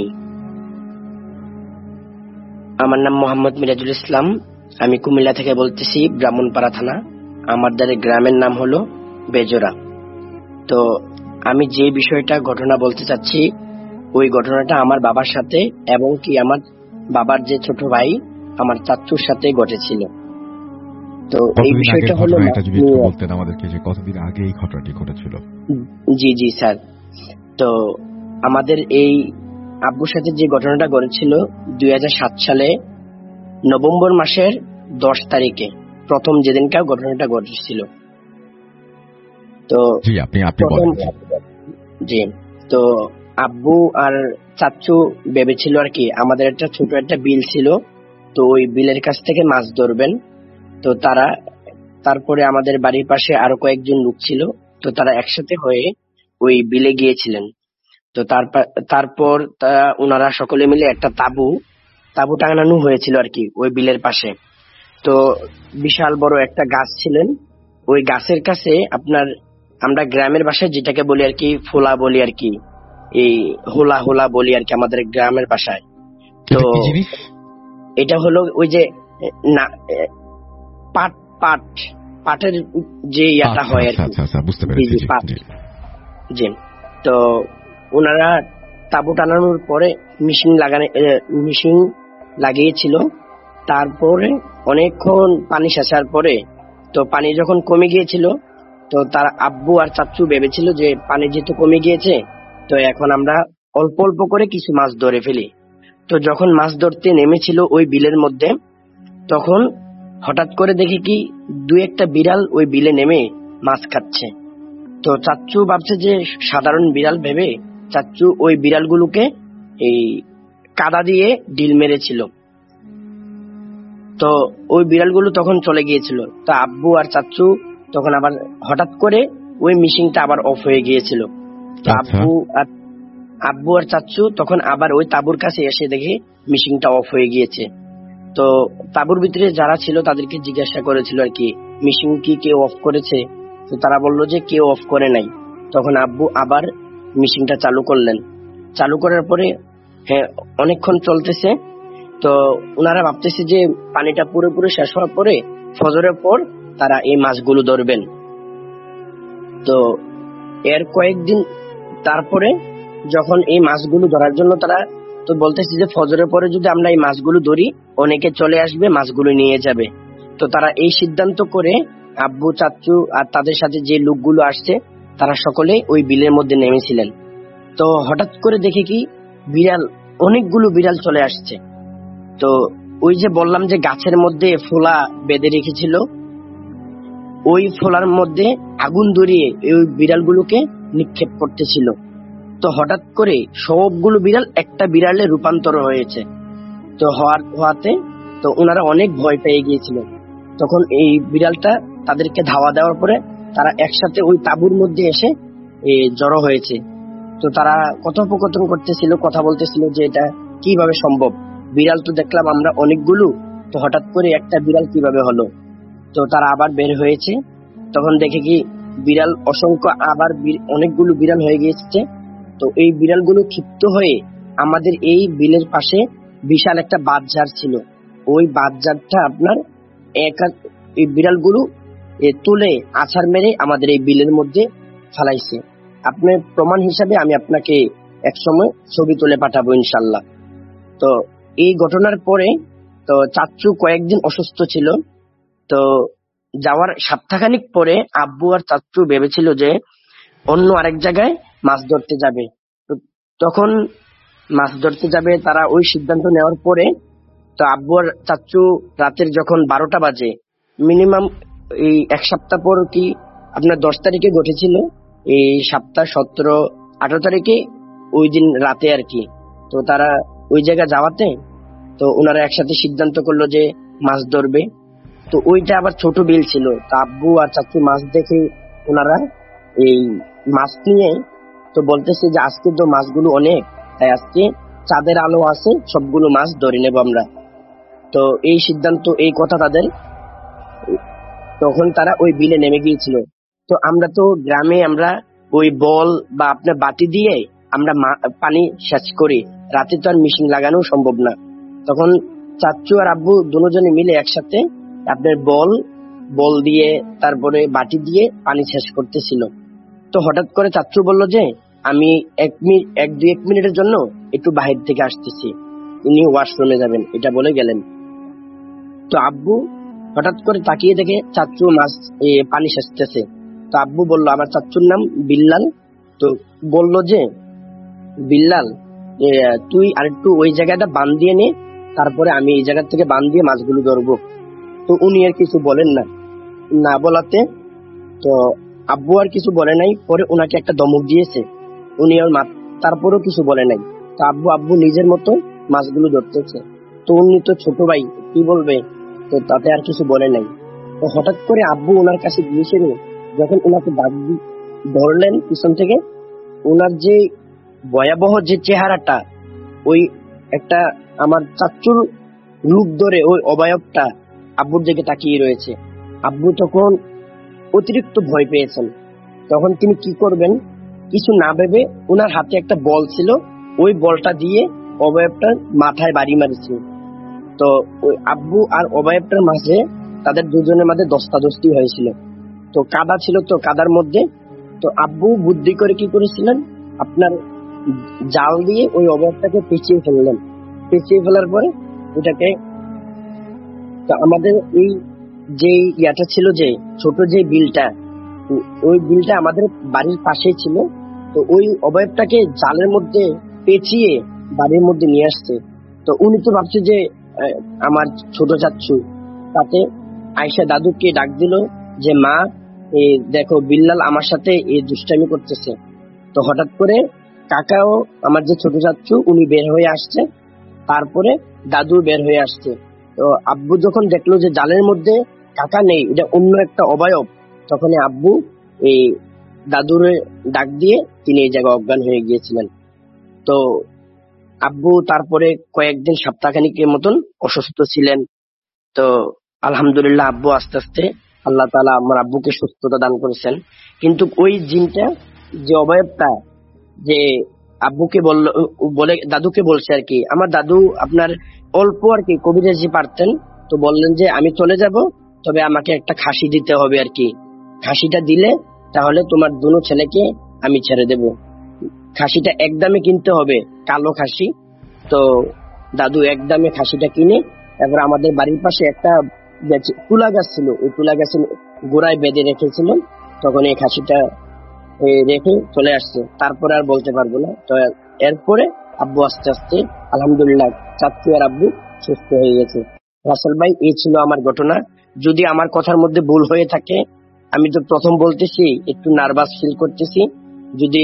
আমার নাম মোহাম্মদ মিরাজুল ইসলাম, আমি কুমিল্লা থেকে বলতেছি, ব্রাহ্মণপাড়া থানা। আমাদের গ্রামের নাম হলো বেজোরা। তো আমি যে বিষয়টা ঘটনা বলতে চাচ্ছি, ওই ঘটনাটা আমার বাবার সাথে এবং কি আমার বাবার যে ছোট ভাই আমার চাচুর সাথে ঘটেছিল। তো এই বিষয়টা হলো, এটা যদি একটু বলতেন আমাদেরকে যে কতদিন আগে এই ঘটনাটি ঘটেছিল। জি জি স্যার। তো আমাদের এই আব্বুর সাথে যে ঘটনাটা ঘটেছিল 2007 সালে নভেম্বর মাসের 10 তারিখে, প্রথম যেদিনকার ঘটনাটা ঘটেছিল। তো জি, তো আব্বু আর চাচু ভেবেছিল আর কি, আমাদের একটা ছোট একটা বিল ছিল, তো ওই বিলের কাছ থেকে মাছ ধরবেন। তো তারপরে আমাদের বাড়ির পাশে আরো কয়েকজন লোক ছিল, তো তারা একসাথে হয়ে ওই বিলে গিয়েছিলেন। তো তারপর ওনারা সকলে মিলে একটা তাবু টাঙানো হয়েছিল আর কি ওই বিলের পাশে। তো বিশাল বড় একটা গাছ ছিলেন, ওই গাছের কাছে আমরা গ্রামের ভাষায় যেটাকে বলি আর কি ফোলা বলি আর কি, এই হোলা হোলা বলি আর কি আমাদের গ্রামের ভাষায়। তো এটা হলো ওই যে না পাটের যে ইয়াটা হয় আর কি। জি, তো ওনারা তাবু টানানোর পরে মিশিং লাগিয়েছিল। তারপরে অনেকক্ষণ পানি সেচার পরে, তো পানি যখন কমে গিয়েছিল, তো তার আব্বু আর চাচু ভেবেছিল যে পানি যেহেতু কমে গিয়েছে, তো এখন আমরা অল্প অল্প করে কিছু মাছ ধরে ফেলি। তো যখন মাছ ধরতে নেমেছিল ওই বিলের মধ্যে, তখন হঠাৎ করে দেখি কি 2-1টা বিড়াল ওই বিলে নেমে মাছ খাচ্ছে। তো চাচ্চু ভাবছে যে সাধারণ বিড়াল ভেবে চাচ্চু ওই বিড়ালগুলোকে এই কাদা দিয়ে ডিল মেরেছিল। তো ওই বিড়ালগুলো তখন চলে গিয়েছিল। তো আব্বু আর চাচ্চু তখন আবার হঠাৎ করে ওই মিশিংটা আবার অফ হয়ে গিয়েছিল। তো আব্বু আর চাচ্চু তখন আবার ওই তাবুর কাছে এসে দেখে মিশিংটা অফ হয়ে গিয়েছে। তো তাবুর ভিতরে যারা ছিল তাদেরকে জিজ্ঞাসা করেছিল আর কি, মিশিং কি কেউ অফ করেছে? তো তারা বললো যে কেউ অফ করে নাই। তখন আব্বু আবার মিশিংটা চালু করলেন। চালু করার পরে হ্যাঁ অনেকক্ষণ চলতেছে। তো ওনারা ভাবতেছে যে পানিটা পুরোপুরি শেষ হওয়ার পরে ফজরের পর তারা এই মাছগুলো ধরবেন। তো এর কয়েকদিন তারপরে যখন এই মাছগুলো ধরার জন্য তারা তো বলতেছে যে ফজরের পরে যদি আমরা এই মাছগুলো ধরি অনেকে চলে আসবে, মাছগুলো নিয়ে যাবে। তো তারা এই সিদ্ধান্ত করে আব্বু চাচু আর তাদের সাথে যে লোকগুলো আসছে তারা সকলে ওই বিলের মধ্যে নেমেছিলেন। তো হঠাৎ করে দেখে কি অনেকগুলো বিড়াল চলে আসছে। তো ওই যে বললাম যে গাছের মধ্যে ফোলা বেঁধে রেখেছিল, ওই ফোলার মধ্যে আগুন ধরিয়ে ওই বিড়ালগুলোকে নিক্ষেপ করতেছিল। তো হঠাৎ করে সবগুলো বিড়াল একটা বিড়ালে রূপান্তর হয়েছে। তো হওয়াতে তো ওনারা অনেক ভয় পেয়ে গিয়েছিল। তখন এই বিড়ালটা তাদেরকে ধাওয়া দেওয়ার পরে তারা একসাথে ওই তাঁবুর মধ্যে এসে জড়ো হয়েছে। তো তারা কথোপকথন করতেছিল, কথা বলতেছিল যে এটা কিভাবে সম্ভব, বিড়াল তো দেখলাম আমরা অনেকগুলো, তো হঠাৎ করে একটা বিড়াল কিভাবে হলো। তো তারা আবার বের হয়েছে, তখন দেখে কি বিড়াল অসংখ্য আবার অনেকগুলো বিড়াল হয়ে গিয়েছে। তো এই বিড়ালগুলো ক্ষিপ্ত হয়ে আমাদের এই বিলের পাশে বিশাল একটা বাঁধঝাড় ছিল, ওই বাঁধঝাড়টা আপনার এই বিড়ালগুলো তুলে আছাড় মেরে আমাদের এই বিলের মধ্যে ফেলাইছে। আপনার প্রমাণ হিসাবে আমি আপনাকে এক সময় ছবি তুলে পাঠাবো ইনশাল্লাহ। তো এই ঘটনার পরে তো চাচ্চু কয়েকদিন অসুস্থ ছিল। তো যাওয়ার সপ্তাহখানিক পরে আব্বু আর চাচ্চু ভেবেছিল যে অন্য আরেক জায়গায় মাছ ধরতে যাবে। তখন মাছ ধরতে যাবে তারা ওই সিদ্ধান্ত নেওয়ার পরে তো আব্বু আর চাচ্চু রাতের যখন 12টা বাজে, মিনিমাম এই এক সপ্তাহ পর কি আপনার 10 তারিখে ঘটেছিল, এই সপ্তাহ 17-18 তারিখে ওই দিন রাতে আর কি। তো তারা ওই জায়গায় যাওয়াতে তো ওনারা একসাথে সিদ্ধান্ত করলো যে মাছ ধরবে। তো ওইটা আবার ছোট বিল ছিল। তো আব্বু আর চাচ্চু মাছ দেখে ওনারা এই মাছ নিয়ে তো বলতেছে যে আজকে তো মাছগুলো অনেক, তাই আজকে চাঁদের আলো আছে, সবগুলো মাছ ধরে নেব আমরা। তো এই সিদ্ধান্ত, এই কথা তাদের, তখন তারা ওই বিলে নেমে গিয়েছিল। তো আমরা তো গ্রামে আমরা ওই বল বা আপনার বাটি দিয়ে আমরা পানি সেচ করি, রাতে তো আর মেশিন লাগানো সম্ভব না। তখন চাচ্চু আর আব্বু দুজনে মিলে একসাথে আপনার বল দিয়ে তারপরে বাটি দিয়ে পানি সেচ করতেছিল। তো হঠাৎ করে চাচ্চু বলল যে আমি 1 মিনিটের জন্য একটু বাহির থেকে আসতেছি, উনি ওয়াশরুমে যাবেন, এটা বলে গেলেন। তো আব্বু হঠাৎ করে তাকিয়ে দেখে চাচ্চু মাছ পানি সেচতেছে। তো আব্বু বলল, আমার চাচ্চুর নাম বিল্লাল, তো বলল যে বিল্লাল তুই আরেকটু ওই জায়গাটা বাঁধ দিয়ে নে, তারপরে আমি এই জায়গা থেকে বাঁধ দিয়ে মাছগুলো ধরবো। তো উনি আর কিছু বলেন না বলাতে তো আব্বু আর কিছু বলে নাই। পরে ওনাকে একটা ধমক দিয়েছে, উনি আর তারপরেও কিছু বলে নাই। তো আব্বু নিজের মতো মাছগুলো ধরতেছে। তো উনি তো ছোট ভাই, কি বলবে, তো তাতে আর কিছু বলে নাই। তো হঠাৎ করে আব্বু ওনার কাছে গিয়েছিল, যখন ওনাকে ধরলেন পিছন থেকে, ওনার যে ভয়াবহ যে চেহারাটা, ওই একটা আমার চাচ্চুর রূপ ধরে ওই অবয়বটা আব্বুর দিকে তাকিয়ে রয়েছে। আব্বু তখন অতিরিক্ত ভয় পেয়েছেন। তখন তিনি কি করবেন কিছু না ভেবে ওনার হাতে একটা বল ছিল, ওই বলটা দিয়ে অবয়বটার মাথায় বাড়ি মারিছে। তো ওই আব্বু আর অবয়বটার মাঝে তাদের দুজনের মাঝে দস্তাদস্তি হয়েছিল। তো কাদা ছিল, তো কাদার মধ্যে তো আব্বু বুদ্ধি করে কি করেছিলেন, আপনার জাল দিয়ে ওই অবয়বটাকে পেঁচিয়ে ফেললেন। পেঁচিয়ে ফেলার পরে ওটাকে, তো আমাদের এই যে ইয়াটা ছিল, যে ছোট যে বিলটা, ওই বিলটা আমাদের বাড়ির পাশেই ছিল। তো ওই অবয়বটাকে জালের মধ্যে পেঁচিয়ে বাড়ির মধ্যে নিয়ে আসছে। তো উনি তো ভাবছে যে আমার ছোট চাচ্চু, তাতে আয়শা দাদুকে ডাক দিল যে মা, দেখো বিল্লাল আমার সাথে এই দুষ্টামি করতেছে। তো হঠাৎ করে কাকাও, আমার যে ছোট চাচ্চু, উনি বের হয়ে আসছে, তারপরে দাদু বের হয়ে আসছে। তো আব্বু যখন দেখলো যে জালের মধ্যে কাকা নেই, এটা অন্য একটা অবয়ব, তখন আব্বু এই দাদুর ডাক দিয়ে তিনি এই জায়গায় অজ্ঞান হয়ে গিয়েছিলেন। তো আব্বু তারপরে কয়েকদিন সপ্তাহখানিকের মতন অসুস্থ ছিলেন। তো আলহামদুলিল্লাহ আব্বু আস্তে আস্তে আল্লাহ তাআলা আমার আব্বুকে সুস্থতা দান করেছেন। কিন্তু ওই জিনটা, যে অবয়বটা, যে আব্বুকে বলে দাদুকে বলছে আর কি, আমার দাদু আপনার অল্প আর কি কবিরাজি পারতেন। তো বললেন যে আমি চলে যাব, তবে আমাকে একটা খাসি দিতে হবে আর কি, খাসিটা দিলে তাহলে তোমার দুনো ছেলেকে আমি ছেড়ে দেব। খাসিটা একদমে কিনতে হবে, কালো খাসি। তো দাদু একদমে খাসিটা কিনে, এবার আমাদের বাড়ির পাশে একটা তুলা গাছ ছিল, ওই তুলা গাছের গোড়ায় বেঁধে রেখেছিলেন। তখন এই খাসিটা রেখে চলে আসছে, তারপরে আর বলতে পারবো না। তো এরপরে আব্বু আস্তে আস্তে আলহামদুলিল্লাহ চাচ্চু আর আব্বু সুস্থ হয়ে গেছে। রাসেল ভাই, এই ছিল আমার ঘটনা। যদি আমার কথার মধ্যে ভুল হয়ে থাকে, আমি তো প্রথম বলতেছি, একটু নার্ভাস ফিল করতেছি, যদি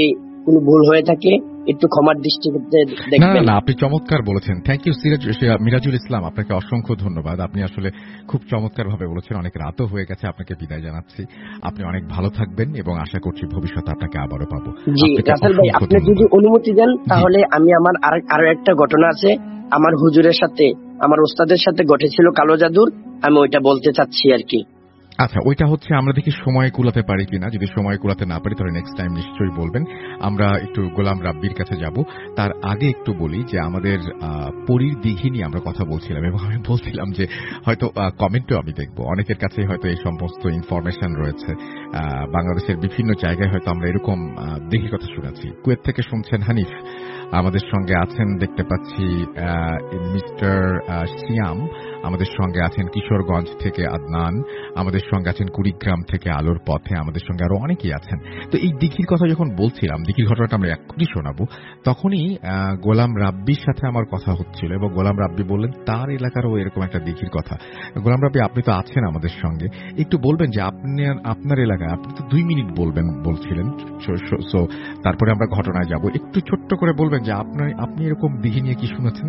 কোনো ভুল হয়ে থাকে একটু ক্ষমার দৃষ্টিতে দেখবেন। না, আপনি চমৎকার বলেছেন। থ্যাংক ইউ মিরাজুল ইসলাম, আপনাকে অসংখ্য ধন্যবাদ। আপনি আসলে খুব চমৎকার ভাবে বলেছেন। অনেক রাতও হয়ে গেছে, আপনাকে বিদায় জানাচ্ছি। আপনি অনেক ভালো থাকবেন এবং আশা করছি ভবিষ্যতে আপনাকে আবারও পাবো। জি রাসেল ভাই, আপনি যদি অনুমতি দেন তাহলে আমি আমার আরো একটা ঘটনা আছে আমার হুজুরের সাথে, আমার ওস্তাদের সাথে ঘটেছিল কালো জাদুর, আমি ওইটা বলতে চাচ্ছি আর কি। আচ্ছা, ওইটা হচ্ছে আমরা দেখি সময় কুলাতে পারি কিনা। যদি সময় কুলাতে না পারি তাহলে নেক্সট টাইম নিশ্চয়ই বলবেন। আমরা একটু গোলাম রাব্বির কাছে যাব। তার আগে একটু বলি যে আমাদের পরীর দিঘি নিয়ে আমরা কথা বলছিলাম এবং আমি বলছিলাম যে হয়তো কমেন্টও আমি দেখব, অনেকের কাছে হয়তো এই সমস্ত ইনফরমেশন রয়েছে। বাংলাদেশের বিভিন্ন জায়গায় হয়তো আমরা এরকম দিঘির কথা শুনেছি। কুয়েত থেকে শুনছেন হানিফ, আমাদের সঙ্গে আছেন দেখতে পাচ্ছি মিস্টার সিয়াম, আমাদের সঙ্গে আছেন কিশোরগঞ্জ থেকে আদনান, আমাদের সঙ্গে আছেন কুড়িগ্রাম থেকে আলোর পথে, আমাদের সঙ্গে আরো অনেকেই আছেন। তো এই দিঘির কথা যখন বলছিলাম, দিঘির ঘটনাটা আমরা এক্ষুনি শোনাবো, তখনই গোলাম রাব্বির সাথে আমার কথা হচ্ছিল এবং গোলাম রাব্বি বললেন তার এলাকারও এরকম একটা দিঘির কথা। গোলাম রাব্বি, আপনি তো আছেন আমাদের সঙ্গে, একটু বলবেন যে আপনার এলাকায়, আপনি তো 2 মিনিট বলবেন বলছিলেন, সো তারপরে আমরা ঘটনায় যাব। একটু ছোট্ট করে বলবেন যে আপনি এরকম দিঘি নিয়ে কি শুনেছেন?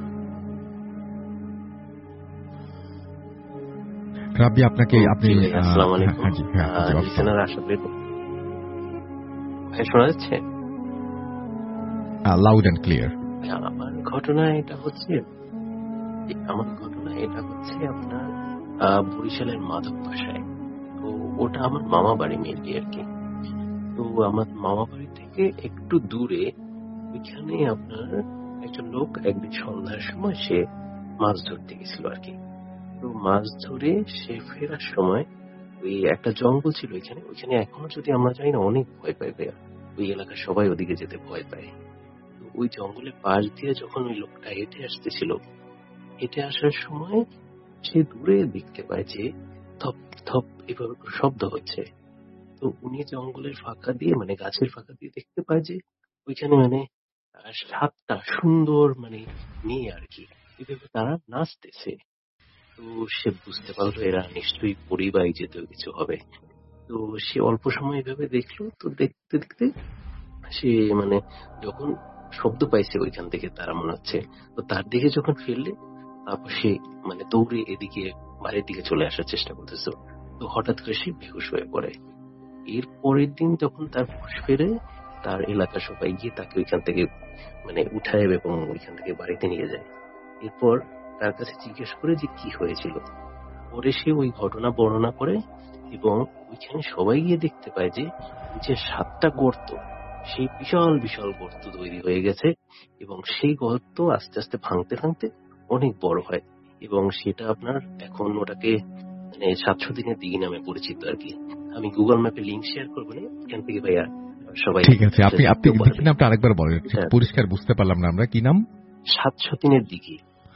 রাব্বি, আপনাকে আসসালামু আলাইকুম। শোনা যাচ্ছে? Loud and clear. আমার ঘটনা এটা হচ্ছে আপনার বরিশালের মাধব ভাষায়। তো ওটা আমার মামা বাড়ি মেয়েটি আর কি। তো আমার মামা বাড়ি থেকে একটু দূরে ওইখানে আপনার একটা লোক একদিন সন্ধ্যার সময় সে মাছ ধরতে গেছিল আর কি। তো মাছ ধরে সে ফেরার সময় ওই একটা জঙ্গল ছিল ওইখানে এখনো যদি আমরা যাই না অনেক ভয় পাই ভাইয়া, ওই এলাকার সবাই ওদিকে যেতে ভয় পায়। তো ওই জঙ্গলের পাশ দিয়ে যখন ওই লোকটা হেঁটে আসতেছিল, হেঁটে আসার সময় সে দূরে দেখতে পায় যে থপ থপ এভাবে শব্দ হচ্ছে। তো উনি জঙ্গলের ফাঁকা দিয়ে মানে গাছের ফাঁকা দিয়ে দেখতে পায় যে ওইখানে মানে 7টা সুন্দর মানে মেয়ে আর কি এভাবে তারা নাচতেছে। তো সে বুঝতে পারলো এরা নিশ্চয়ই পরিবারই যেতেও কিছু হবে। তো সে অল্প সময় এভাবে দেখলো। তো দেখতে দেখতে সে মানে যখন শব্দ পাইছে ওইখান থেকে তারা মনে হচ্ছে, তো তার দিকে যখন ফিরলে তারপর সে মানে দৌড়ে এদিকে বাড়ির দিকে চলে আসার চেষ্টা করতেছে। তো হঠাৎ করে সে বেহুশ হয়ে পড়ে। এর পরের দিন যখন তার হুঁশ ফেরে, তার এলাকার সবাই গিয়ে তাকে ওইখান থেকে মানে উঠায় এবং ওইখান থেকে বাড়িতে নিয়ে যায়। এরপর তার কাছে জিজ্ঞেস করে যে কি হয়েছিল। পরে সে ওই ঘটনা বর্ণনা করে এবং ওইখানে সবাই গিয়ে দেখতে পায় যে 7টা গর্ত, সেই বিশাল বিশাল গর্ত তৈরি হয়ে গেছে এবং সেই গর্ত আস্তে আস্তে ভাঙতে ভাঙতে অনেক বড় হয় এবং সেটা আপনার এখন ওটাকে মানে 700 দিনের দিঘি নামে পরিচিত আর কি। আমি গুগল ম্যাপে লিংক শেয়ার করবো না, এখান থেকে ভাইয়া সবাই। ঠিক আছে, আপনি দিঘির নামটা আরেকবার বলেন, পরিষ্কার বুঝতে পারলাম না আমরা। কি নাম? 700 দিনের দিঘি।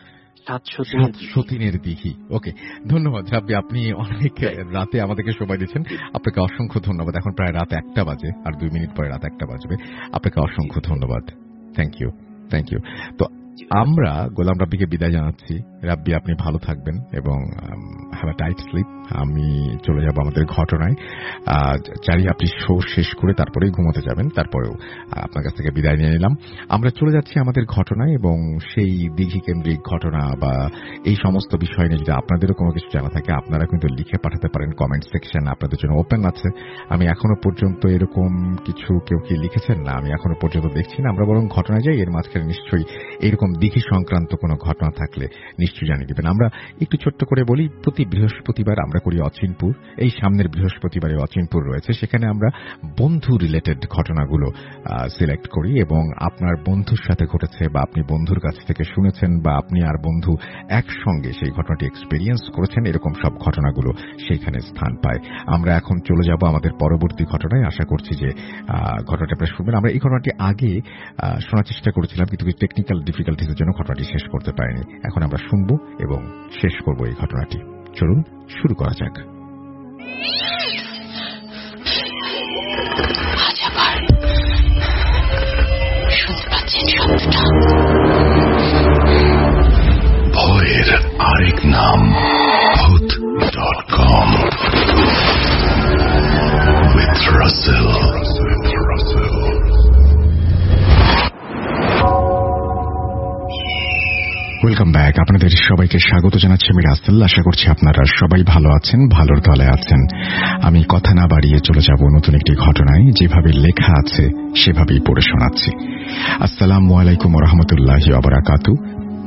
700 দিনের দিঘি। ওকে, ধন্যবাদ রাব্বি, আপনি অনেক রাতে আমাদেরকে সময় দিচ্ছেন, আপনাকে অসংখ্য ধন্যবাদ। এখন প্রায় রাত 1টা বাজে, আর 2 মিনিট পরে রাত 1টা বাজবে। আপনাকে অসংখ্য ধন্যবাদ। Thank you. তো আমরা গোলাম রাব্বিকে বিদায় জানাচ্ছি। রাব্বি, আপনি ভালো থাকবেন এবং হ্যাভ আ টাইট স্লিপ। আমি চলে যাব আমাদের ঘটনায়। চারি আপনি শো শেষ করে তারপরেই ঘুমোতে যাবেন, তারপরেও আপনার কাছ থেকে বিদায় নিয়ে নিলাম। আমরা চলে যাচ্ছি আমাদের ঘটনায় এবং সেই দিঘি কেন্দ্রিক ঘটনা বা এই সমস্ত বিষয় নিয়ে যদি আপনাদেরও কোনো কিছু জানা থাকে আপনারা কিন্তু লিখে পাঠাতে পারেন। কমেন্ট সেকশন আপনাদের জন্য ওপেন আছে। আমি এখনো পর্যন্ত এরকম কিছু কেউ কি লিখেছেন না, আমি এখনো পর্যন্ত দেখছি না। আমরা বরং ঘটনায় যাই, এর মাঝখানে নিশ্চয়ই এরকম দিঘি সংক্রান্ত কোনো ঘটনা থাকলে নিশ্চয়ই জানিয়ে দিবেন। আমরা একটু ছোট্ট করে বলি, প্রতি বৃহস্পতিবার আমরা করি অচিনপুর। এই সামনের বৃহস্পতিবারে অচিনপুর রয়েছে, সেখানে আমরা বন্ধু রিলেটেড ঘটনাগুলো সিলেক্ট করি এবং আপনার বন্ধুর সাথে ঘটেছে বা আপনি বন্ধুর কাছ থেকে শুনেছেন বা আপনি আর বন্ধু একসঙ্গে সেই ঘটনাটি এক্সপেরিয়েন্স করেছেন, এরকম সব ঘটনাগুলো সেইখানে স্থান পায়। আমরা এখন চলে যাব আমাদের পরবর্তী ঘটনায়। আশা করছি যে ঘটনাটি আপনারা শুনবেন। আমরা এই ঘটনাটি আগে শোনার চেষ্টা করেছিলাম, কিন্তু টেকনিক্যাল ডিফিকাল্টিজের জন্য ঘটনাটি শেষ করতে পারিনি। এখন আমরা শুনবো এবং শেষ করব এই ঘটনাটি। চলুন শুরু করা যাক। ভয়ের আরেক নাম ভূত.com with Russell. Welcome back. আপনাদের সবাইকে স্বাগত জানাচ্ছি আমি রাসেল। আশা করছি আপনারা সবাই ভালো আছেন, ভালোর দলে আছেন। আমি কথা না বাড়িয়ে চলে যাব নতুন একটি ঘটনায়। যেভাবে লেখা আছে সেভাবেই পড়ে শোনাচ্ছি। আসসালামু আলাইকুম ওয়া রাহমাতুল্লাহি ওয়া বারাকাতুহু।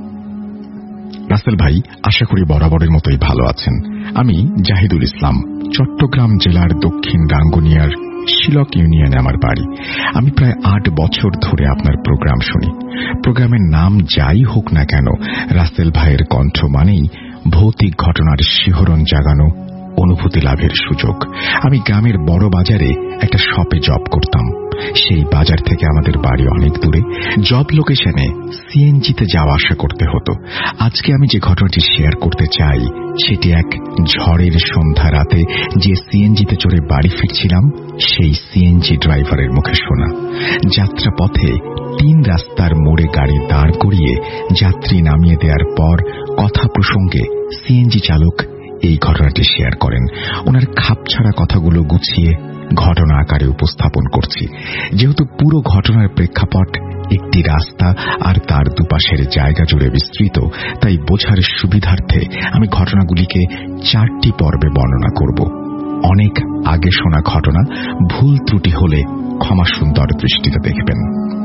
রাসেল ভাই, আশা করি বরাবরের মতোই ভালো আছেন। আমি জাহিদুল ইসলাম, চট্টগ্রাম জেলার দক্ষিণ রাঙ্গুনিয়ার শিলক ইউনিয়নে আমার বাড়ি। আমি প্রায় 8 বছর ধরে আপনার প্রোগ্রাম শুনি। প্রোগ্রামের নাম যাই হোক না কেন, রাসেল ভাইয়ের কণ্ঠ মানেই ভৌতিক ঘটনার শিহরণ জাগানো, অনুভূতি লাভের সুযোগ। আমি গ্রামের বড় বাজারে একটা শপে জব করতাম। সেই বাজার থেকে আমাদের বাড়ি অনেক দূরে। জব লোকেশনে সিএনজিতে যাওয়া আসা করতে হতো। আজকে আমি যে ঘটনাটি শেয়ার করতে চাই সেটি এক ঝড়ের সন্ধ্যা রাতে যে সিএনজিতে চড়ে বাড়ি ফিরছিলাম সেই সিএনজি ড্রাইভারের মুখে শোনা। যাত্রা পথে 3 রাস্তার মোড়ে গাড়ি দাঁড় করিয়ে যাত্রী নামিয়ে দেওয়ার পর কথা প্রসঙ্গে সিএনজি চালক এই ঘটনাটি শেয়ার করেন। ওনার খাপছাড়া কথাগুলো গুছিয়ে ঘটনা আকারে উপস্থাপন করছি। যেহেতু পুরো ঘটনার প্রেক্ষাপট একটি রাস্তা আর তার দুপাশের জায়গা জুড়ে বিস্তৃত, তাই বোঝার সুবিধার্থে আমি ঘটনাগুলিকে 4টি পর্বে বর্ণনা করব। অনেক আগে শোনা ঘটনা, ভুল ত্রুটি হলে ক্ষমা সুন্দর দৃষ্টিতে দেখবেন।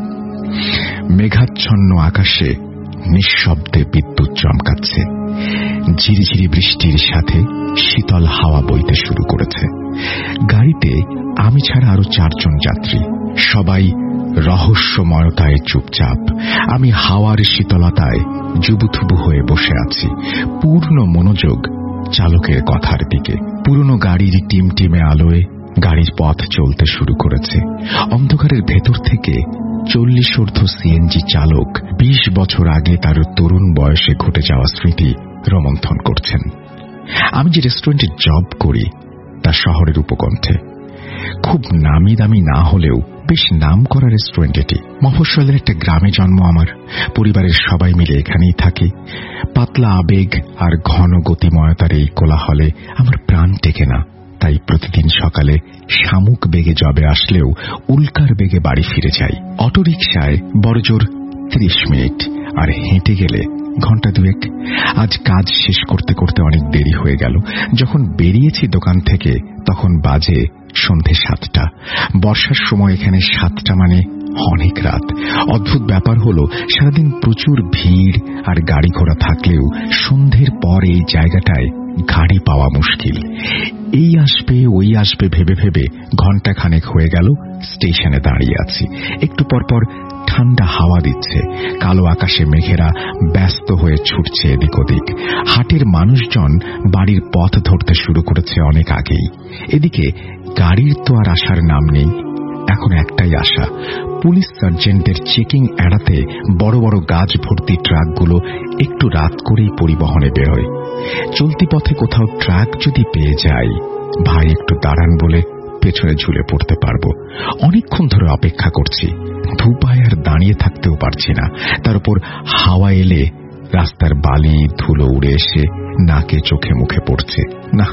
মেঘাচ্ছন্ন আকাশে নিঃশব্দে বিদ্যুৎ চমকাচ্ছে। ঝিরিঝিরি বৃষ্টির সাথে শীতল হাওয়া বইতে শুরু করেছে। গাড়িতে আমি ছাড়া আরো 4 জন যাত্রী, সবাই রহস্যময়তায় চুপচাপ। আমি হাওয়ার শীতলতায় জুবুথুবু হয়ে বসে আছি, পূর্ণ মনোযোগ চালকের কথার দিকে। পুরনো গাড়ির টিমটিমে আলোয় গাড়ির পথ চলতে শুরু করেছে। অন্ধকারের ভেতর থেকে 40 ঊর্ধ্ব সিএনজি চালক 20 বছর আগে তার তরুণ বয়সে ঘটে যাওয়া স্মৃতি রোমন্থন করছেন। আমি যে রেস্টুরেন্টে জব করি তা শহরের উপকণ্ঠে। খুব নামি দামি না হলেও বেশ নাম করা রেস্টুরেন্ট এটি। মফস্বলের একটা গ্রামে জন্ম আমার। পরিবারের সবাই মিলে এখানেই থাকি। পাতলা আবেগ আর ঘন গতিময়তার এই কোলাহলে আমার প্রাণ টেকে না। তাই প্রতিদিন সকালে শামুক বেগে জবে আসলেও উল্কার বেগে বাড়ি ফিরে যাই। অটোরিকশায় বড়জোর 30 মিনিট, আর হেঁটে গেলে ঘন্টা 2। আজ কাজ শেষ করতে করতে অনেক দেরি হয়ে গেল। যখন বেরিয়েছি দোকান থেকে তখন বাজে সন্ধে 7টা। বর্ষার সময় এখানে 7টা মানে অনেক রাত। অদ্ভুত ব্যাপার হলো, সারাদিন প্রচুর ভিড় আর গাড়ি ঘোড়া থাকলেও সন্ধ্যের পর এই জায়গাটায় গাড়ি পাওয়া মুশকিল। এই আসবে ওই আসবে ভেবে ভেবে ঘণ্টাখানেক হয়ে গেল স্টেশনে দাঁড়িয়ে আছি। একটু পরপর ঠান্ডা হাওয়া দিচ্ছে। কালো আকাশে মেঘেরা ব্যস্ত হয়ে ছুটছে এদিক ওদিক। হাটের মানুষজন বাড়ির পথ ধরতে শুরু করেছে অনেক আগেই। এদিকে গাড়ির তো আর আসার নাম নেই। এখন একটাই আশা, পুলিশ সার্জেন্টের চেকিং এড়াতে বড় বড় গাছ ভর্তি ট্রাকগুলো একটু রাত করেই পরিবহনে বেরোয়। চলতি পথে কোথাও ট্রাক যদি পেয়ে যাই, ভাই একটু দাঁড়ান বলে পেছনে ঝুলে পড়তে পারবো। অনেকক্ষণ ধরে অপেক্ষা করছি, ধুপায় আর দাঁড়িয়ে থাকতেও পারছি না। তার উপর হাওয়া এলে রাস্তার বালি ধুলো উড়ে এসে নাকে চোখে মুখে পড়ছে। না,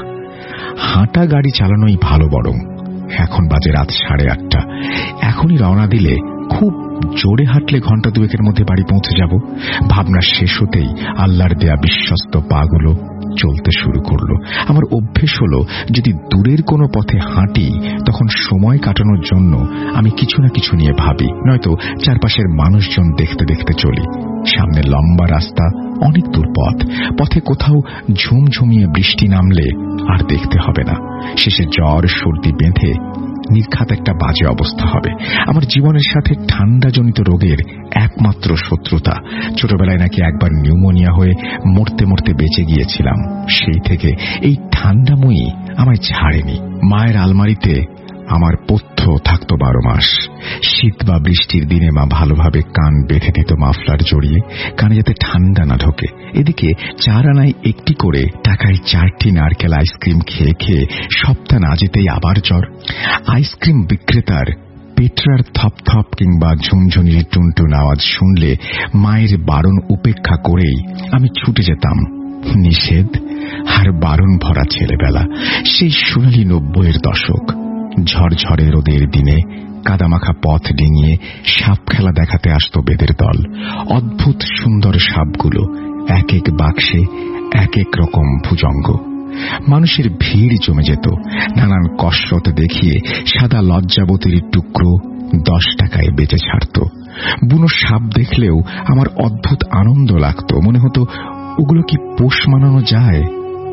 হাঁটা গাড়ি চালানোই ভালো। বরং এখন বাজে রাত 8:30। এখনই রওনা দিলে খুব জোরে হাঁটলে ঘন্টা 2 মধ্যে বাড়ি পৌঁছে যাব। ভাবনা শেষ হতেই আল্লাহর দেয়া বিশ্বস্ত পাগুলো চলতে শুরু করলো। আমার অভ্যেস হলো, যদি দূরের কোনো পথে হাঁটি তখন সময় কাটানোর জন্য আমি কিছু না কিছু নিয়ে ভাবি, নয়তো চারপাশের মানুষজন দেখতে দেখতে চলি। সামনে লম্বা রাস্তা, অনেক দূর পথ। পথে কোথাও ঝুমঝুমিয়ে বৃষ্টি নামলে আর দেখতে হবে না। শেষে জ্বর সর্দি বেঁধে নির্ঘাত একটা বাজে অবস্থা হবে। আমার জীবনের সাথে ঠান্ডাজনিত রোগের একমাত্র শত্রুতা। ছোটবেলায় নাকি একবার নিউমোনিয়া হয়ে মরতে মরতে বেঁচে গিয়েছিলাম। সেই থেকে এই ঠান্ডাময়ী আমায় ছাড়েনি। মায়ের আলমারিতে আমার পথ্য থাকতো 12 মাস। শীত বা বৃষ্টির দিনে মা ভালোভাবে কান বেঁধে দিত মাফলার জড়িয়ে, কানে যাতে ঠান্ডা না ঢোকে। এদিকে 4 আনায় একটি করে টাকায় 4টি নারকেল আইসক্রিম খেয়ে খেয়ে সপ্তাহ না যেতেই আবার জ্বর। আইসক্রিম বিক্রেতার পেটরার থপথপ কিংবা ঝুনঝুনির টুনটুন আওয়াজ শুনলে মায়ের বারণ উপেক্ষা করেই আমি ছুটে যেতাম। নিষেধ আর বারণ ভরা ছেলেবেলা, সেই সোনালী 90-এর দশক। ঝড়ঝড়ে রোদের দিনে কাদামাখা পথ ডিঙিয়ে সাপ খেলা দেখাতে আসতো বেদের দল। অদ্ভুত সুন্দর সাপগুলো এক এক বাক্সে এক এক রকম ভুজঙ্গ। মানুষের ভিড় জমে যেত। নানান কসরত দেখিয়ে সাদা লজ্জাবতীর টুকরো 10 টাকায় বেচে ছাড়ত। বুনো সাপ দেখলেও আমার অদ্ভুত আনন্দ লাগত। মনে হতো ওগুলো কি পোষ মানানো যায়।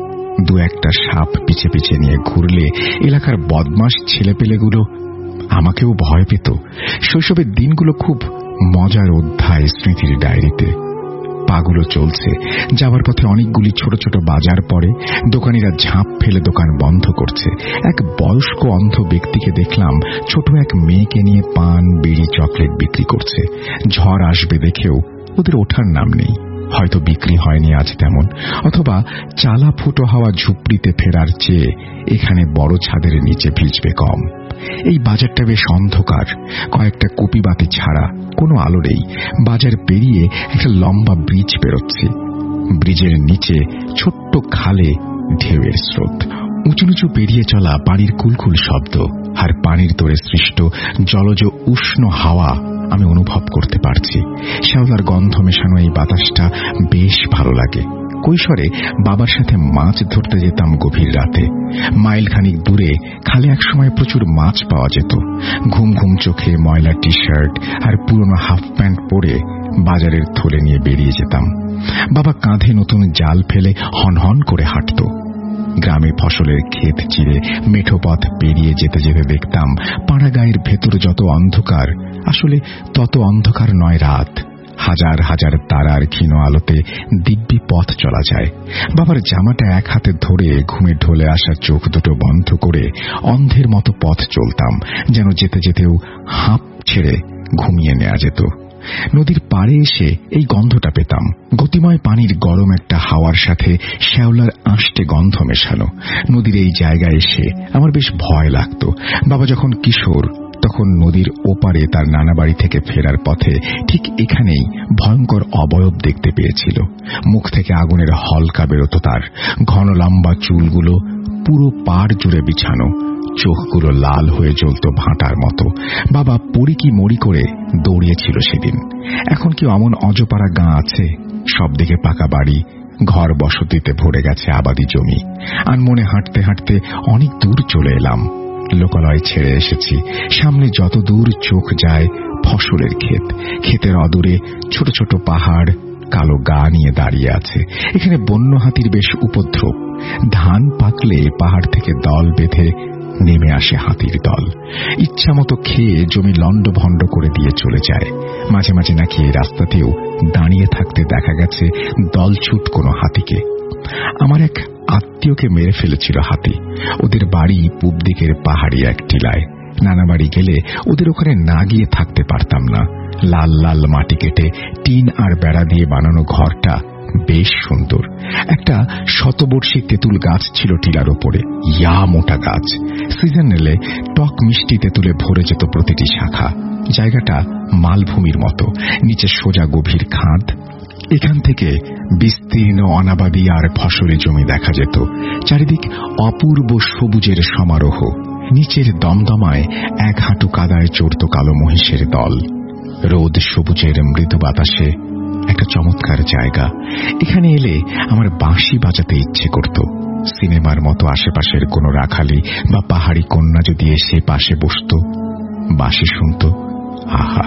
দু একটা সাপ পিছে পিছে নিয়ে ঘুরলে এলাকার বদমাশ ছেলেপেলেগুলো আমাকেও ভয় পেত। শৈশবের দিনগুলো খুব মজার অধ্যায় স্মৃতির ডায়েরিতে। পাগুলো চলছে। যাবার পথে অনেকগুলি ছোট ছোট বাজার পড়ে। দোকানিরা ঝাঁপ ফেলে দোকান বন্ধ করছে। এক বয়স্ক অন্ধ ব্যক্তিকে দেখলাম ছোট এক মেয়েকে নিয়ে পান, বিড়ি, চকলেট বিক্রি করছে। ঝড় আসবে দেখেও ওদের ওঠার নাম নেই। হয়তো বিক্রি হয়নি আজ তেমন, অথবা চালা ফুটো হওয়া ঝুপড়িতে ফেরার চেয়ে এখানে বড় ছাদের নিচে ভিজবে কম। এই বাজারটা বেশ অন্ধকার। কয়েকটা কুপিবাতি ছাড়া কোনো আলো নেই। বাজার পেরিয়ে একটা লম্বা ব্রিজ বেরোচ্ছে। ব্রিজের নিচে ছোট্ট খালে ঢেউয়ের স্রোত। উঁচু নিচু পেরিয়ে চলা পানির কুলকুল শব্দ আর পানির তোড়ে সৃষ্ট জলজ উষ্ণ হাওয়া আমি অনুভব করতে পারছি। শ্যাওলার গন্ধ মেশানো এই বাতাসটা বেশ ভালো লাগে। কৈশোরে বাবার সাথে মাছ ধরতে যেতাম গভীর রাতে। মাইলখানিক দূরে খালে একসময় প্রচুর মাছ পাওয়া যেত। ঘুম ঘুম চোখে ময়লা টি শার্ট আর পুরনো হাফ প্যান্ট পরে বাজারের থলে নিয়ে বেরিয়ে যেতাম। বাবা কাঁধে নতুন জাল ফেলে হনহন করে হাঁটত। গ্রামে ফসলের ক্ষেত চিরে মেঠো পথ পেরিয়ে যেতে যেতে দেখতাম পাড়া গায়ের ভেতর যত অন্ধকার, আসলে তত অন্ধকার নয় রাত। হাজার হাজার তারার ক্ষীণ আলোতে দিব্যি পথ চলা যায়। বাবার জামাটা এক হাতে ধরে ঘুমে ঢলে আসা চোখ দুটো বন্ধ করে অন্ধের মতো পথ চলতাম, যেন যেতে যেতেও হাঁপ ছেড়ে ঘুমিয়ে নেওয়া যেত। নদীর পাড়ে এসে এই গন্ধটা পেতাম। গতিময় পানির গরম একটা হাওয়ার সাথে শ্যাওলার আঁশটে গন্ধ মেশানো। নদীর এই জায়গায় এসে আমার বেশ ভয় লাগত। বাবা যখন কিশোর তখন নদীর ওপারে তার নানা বাড়ি থেকে ফেরার পথে ঠিক এখানেই ভয়ঙ্কর অবয়ব দেখতে পেয়েছিল। মুখ থেকে আগুনের হলকা বেরোত তার। ঘন লম্বা চুলগুলো পুরো পাড় জুড়ে বিছানো, চোখগুলো লাল হয়ে জ্বলত ভাঁটার মতো। বাবা পড়ি কি মরি করে দৌড়িয়েছিল সেদিন। এখন কি অমন অজপাড়া গাঁ আছে? সব দিকে পাকা বাড়ি, ঘর বসতিতে ভরে গেছে আবাদি জমি। আনমনে হাঁটতে হাঁটতে অনেক দূর চলে এলাম। লোকালয় ছেড়ে এসেছি। সামনে যত দূর চোখ যায় ফসলের ক্ষেত। ক্ষেতের অদূরে ছোট ছোট পাহাড় কালো গা নিয়ে দাঁড়িয়ে আছে। এখানে বন্য হাতির বেশ উপদ্রব। ধান পাকলে পাহাড় থেকে দল বেঁধে নেমে আসে হাতির দল। ইচ্ছামতো খেয়ে জমি লন্ডভন্ড করে দিয়ে চলে যায়। মাঝে মাঝে নাকি এই রাস্তাতেও দাঁড়িয়ে থাকতে দেখা গেছে দলছুট কোনো হাতিকে। আমার এক আত্মীয়কে মেরে ফেলেছিল হাতি। ওদের বাড়ি পূব দিকের পাহাড়ি এক টিলায়। নানা বাড়ি গেলে ওদের ওখানে না গিয়ে থাকতে পারতাম না। লাল লাল মাটি কেটে টিন আর বেড়া দিয়ে বানানো ঘরটা বেশ সুন্দর। একটা শতবর্ষী তেঁতুল গাছ ছিল টিলার ওপরে, ইয়া মোটা গাছ। সিজন এলে টক মিষ্টি তেঁতুলে ভরে যেত প্রতিটি শাখা। জায়গাটা মালভূমির মতো, নিচে সোজা গভীর খাদ। এখান থেকে বিস্তীর্ণ অনাবাদি আর ফসলি জমি দেখা যেত। চারিদিক অপূর্ব সবুজের সমারোহ। নিচের দমদমায় এক হাঁটু কাদায় চড়ত কালো মহিষের দল। রোদ সবুজের মৃদু বাতাসে একটা চমৎকার জায়গা। এখানে এলে আমার বাঁশি বাজাতে ইচ্ছে করত। সিনেমার মতো আশেপাশের কোনো রাখালি বা পাহাড়ি কন্যা যদি এসে পাশে বসত, বাঁশি শুনত, আহা।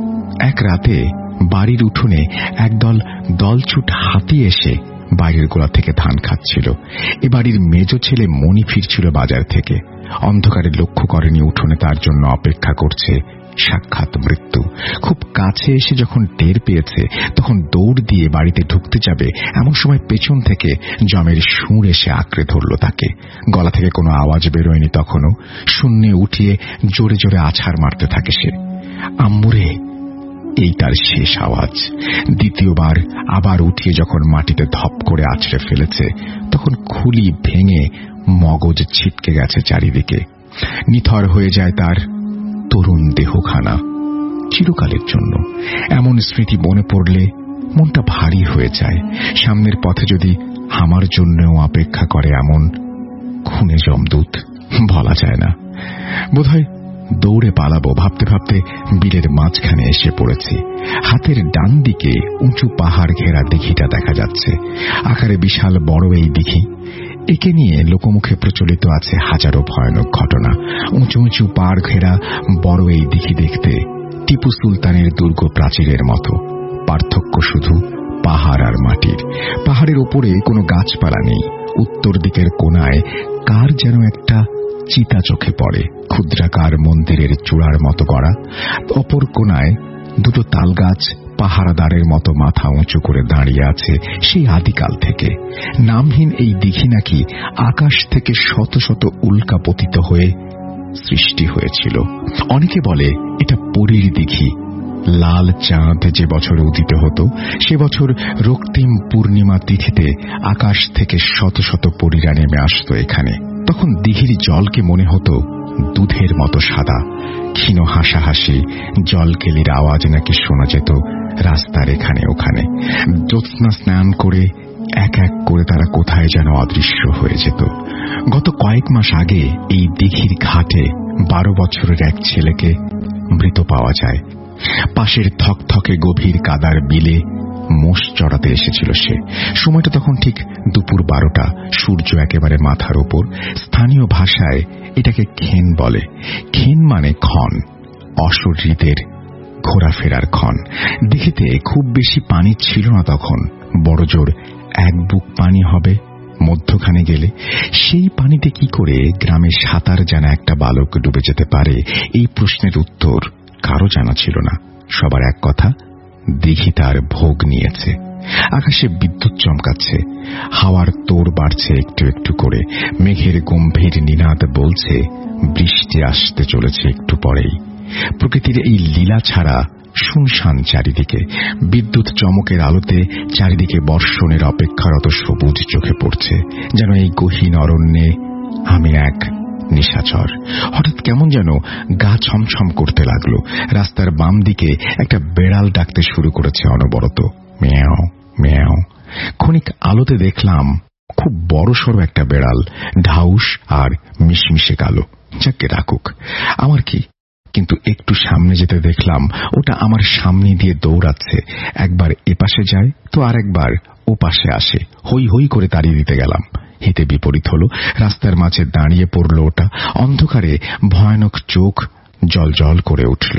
এক রাতে বাড়ির উঠোনে একদল দলছুট হাতি এসে বাইরের গোলা থেকে ধান খাচ্ছিল। এ বাড়ির মেজ ছেলে মণি ফিরছিল বাজার থেকে। অন্ধকারে লক্ষ্য করেনি উঠোনে তার জন্য অপেক্ষা করছে সাক্ষাৎ মৃত্যু। খুব কাছে এসে যখন টের পেয়েছে তখন দৌড় দিয়ে বাড়িতে ঢুকতে যাবে, এমন সময় পেছন থেকে জমের সুর এসে আঁকড়ে ধরল তাকে। গলা থেকে কোনো আওয়াজ বেরোয়নি তখনও। শূন্যে উঠিয়ে জোরে জোরে আছাড় মারতে থাকে সে। আম্মুরে, এই তার শেষ আওয়াজ। দ্বিতীয়বার আবার উঠিয়ে যখন মাটিতে ধপ করে আছড়ে ফেলেছে তখন খুলি ভেঙে মগজ ছিটকে গেছে চারিদিকে। নিথর হয়ে যায় তার তরুণ দেহখানা চিরকালের জন্য। এমন স্মৃতি মনে পড়লে মনটা ভারী হয়ে যায়। সামনের পথে যদি আমার জন্যও অপেক্ষা করে এমন খুনে যমদূত, বলা যায় না। বোধহয় দৌড়ে পালাবো ভাবতে ভাবতে বিলের মাঝখানে এসে পড়েছি। হাতের ডান দিকে উঁচু পাহাড় ঘেরা দিঘিটা দেখা যাচ্ছে। আকারে বিশাল বড় এই দিঘি, একে নিয়ে লোকমুখে প্রচলিত আছে হাজারো ভয়ানক ঘটনা। উঁচু উঁচু পাড় ঘেরা বড় এই দিঘি দেখতে টিপু সুলতানের দুর্গ প্রাচীরের মতো, পার্থক্য শুধু পাহাড় আর মাটির। পাহাড়ের ওপরে কোনো গাছপালা নেই। উত্তর দিকের কোনায় কার যেন একটা চিতা চোখে পড়ে, ক্ষুদ্রাকার মন্দিরের চূড়ার মতো করা। অপর কোনায় দুটো তাল গাছ পাহারাদারের মতো মাথা উঁচু করে দাঁড়িয়ে আছে সেই আদিকাল থেকে। নামহীন এই দিঘি নাকি আকাশ থেকে শত শত উল্কা পতিত হয়ে সৃষ্টি হয়েছিল। অনেকে বলে এটা পরীর দিঘি। লাল চাঁদ যে বছর উদিত হতো সে বছর রক্তিম পূর্ণিমা তিথিতে আকাশ থেকে শত শত পরীরা নেমে আসত এখানে। তখন দিঘির জলকে মনে হতো দুধের মতো সাদা। ক্ষীণ হাসাহাসি, জলকেলির আওয়াজ নাকি শোনা যেত রাস্তার এখানে ওখানে। জ্যোৎস্না স্নান করে এক এক করে তারা কোথায় যেন অদৃশ্য হয়ে যেত। গত কয়েক মাস আগে এই দিঘির ঘাটে 12 বছরের এক ছেলেকে মৃত পাওয়া যায়। পাশের থকথকে গভীর কাদার বিলে মোষ চড়াতে এসেছিল সে। সময়টা তখন ঠিক দুপুর 12টা, সূর্য একেবারে মাথার উপর। স্থানীয় ভাষায় এটাকে খেন বলে। খেন মানে ক্ষণ, অশরীরদের ঘোরাফেরার ক্ষণ। দিঘিতে খুব বেশি পানি ছিল না তখন, বড় জোর 1 বুক পানি হবে মধ্যখানে গেলে। সেই পানিতে কি করে গ্রামে সাঁতার জানা একটা বালক ডুবে যেতে পারে, এই প্রশ্নের উত্তর কারো জানা ছিল না। সবার এক কথা, দিঘি তার ভোগ নিয়েছে। আকাশে বিদ্যুৎ চমকাচ্ছে, হাওয়ার তোড় বাড়ছে একটু একটু করে। মেঘের গম্ভীর নিনাদ বলছে বৃষ্টি আসতে চলেছে একটু পরেই। প্রকৃতির এই লীলা ছাড়া শুনশান চারিদিকে। বিদ্যুৎ চমকের আলোতে চারিদিকে বর্ষণের অপেক্ষারত সবুজ চোখে পড়ছে, যেন এই গহীন অরণ্যে আমি এক নিশাচর। হঠাৎ কেমন যেন গা ছমছম করতে লাগলো। রাস্তার বাম দিকে একটা বেড়াল ডাকতে শুরু করেছে অনবরত, মেয়াও মেয়াও। ক্ষণিক আলোতে দেখলাম খুব বড়সড় একটা বেড়াল, ঢাউস আর মিশমিশে কালো। যাকে ডাকুক, আমার কি। কিন্তু একটু সামনে যেতে দেখলাম ওটা আমার সামনে দিয়ে দৌড়াচ্ছে। একবার এপাশে যায় তো আরেকবার ও পাশে আসে। হই হই করে তাড়িয়ে দিতে গেলাম। হিতে বিপরীত হলো, রাস্তার মাঝে দাঁড়িয়ে পড়ল ওটা। অন্ধকারে ভয়ানক চোখ জল জল করে উঠল।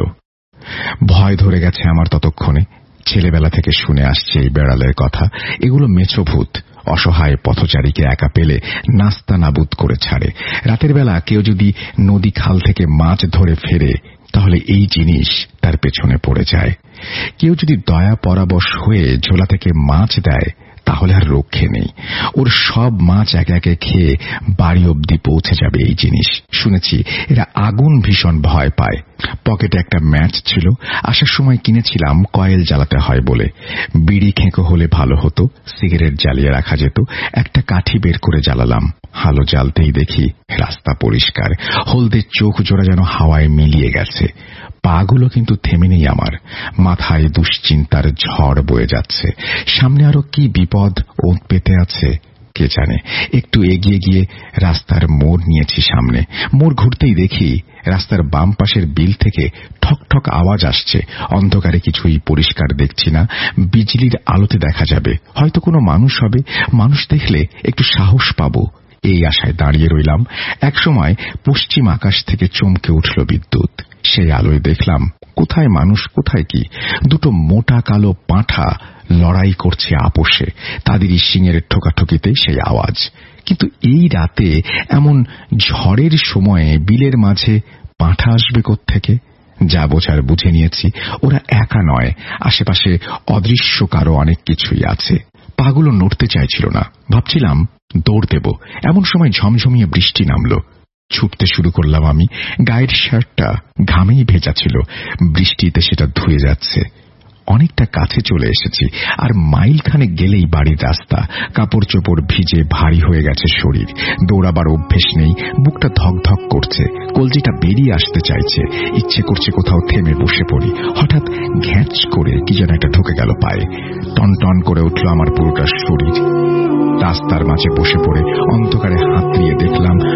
ভয় ধরে গেছে আমার ততক্ষণে। ছেলেবেলা থেকে শুনে আসছে এই বেড়ালের কথা। এগুলো মেছো ভূত, অসহায় পথচারীকে একা পেলে নাস্তা নাবুদ করে ছাড়ে। রাতের বেলা কেউ যদি নদী খাল থেকে মাছ ধরে ফেরে তাহলে এই জিনিস তার পেছনে পড়ে যায়। কেউ যদি দয়া পরাবশ হয়ে ঝোলা থেকে মাছ দেয় তাহলে আর রক্ষে নেই। ওর সব মাছ একে একে খেয়ে বাড়ি অবধি পৌঁছে যাবে এই জিনিস। শুনেছি এরা আগুন ভীষণ ভয় পায়। পকেটে একটা ম্যাচ ছিল, আসার সময় কিনেছিলাম কয়েল জ্বালাতে হয় বলে। বিড়ি খেঁকো হলে ভালো হতো, সিগারেট জ্বালিয়ে রাখা যেত। একটা কাঠি বের করে জ্বালালাম। আলো জ্বালতেই দেখি রাস্তা পরিষ্কার। হলদে চোখ জোড়া যেন হাওয়ায় মিলিয়ে গেছে। পাগুলো কিন্তু থেমে নেই আমার। মাথায় দুশ্চিন্তার ঝড় বয়ে যাচ্ছে। সামনে আরো কি বিপদ ওঁত পেতে আছে কে জানে। একটু এগিয়ে গিয়ে রাস্তার মোড় নিয়েছি সামনে। মোড় ঘুরতেই দেখি রাস্তার বাম পাশের বিল থেকে ঠক ঠক আওয়াজ আসছে। অন্ধকারে কিছুই পরিষ্কার দেখছি না। বিজলির আলোতে দেখা যাবে, হয়তো কোনো মানুষ হবে। মানুষ দেখলে একটু সাহস পাবো, এই আশায় দাঁড়িয়ে রইলাম। একসময় পশ্চিম আকাশ থেকে চমকে উঠল বিদ্যুৎ। সেই আলোয় দেখলাম কোথায় মানুষ কোথায় কি। দুটো মোটা কালো পাঁঠা লড়াই করছে আপোষে। তাদেরই শিঙের ঠোকাঠুকিতে সেই আওয়াজ। কিন্তু এই রাতে এমন ঝড়ের সময়ে বিলের মাঝে পাঁঠা আসবে কোত্থেকে? যা বোঝার বুঝে নিয়েছি, ওরা একা নয়, আশেপাশে অদৃশ্য কারো অনেক কিছুই আছে। পাগুলো নড়তে চাইছিল না। ভাবছিলাম দৌড় দেব, এমন সময় ঝমঝমিয়ে বৃষ্টি নামল। ছুটতে শুরু করলাম আমি। গায়ের শার্টটা ঘামেই ভেজা ছিল, বৃষ্টিতে সেটা ধুয়ে যাচ্ছে। অনেকটা কাছে চলে এসেছি, আর মাইলখানেক গেলেই বাড়ির রাস্তা। কাপড় চোপড় ভিজে ভারী হয়ে গেছে শরীর। দৌড়াবার অভ্যেস নেই। বুকটা ধকধক করছে, কলজিটা বেরিয়ে আসতে চাইছে। ইচ্ছে করছে কোথাও থেমে বসে পড়ি। হঠাৎ ঘ্যাঁচ করে কি যেন একটা ঢুকে গেল পায়ে। টন টন করে উঠল আমার পুরোটা শরীর। রাস্তার মাঝে বসে পড়ে অন্ধকারে হাতড়িয়ে দেখলাম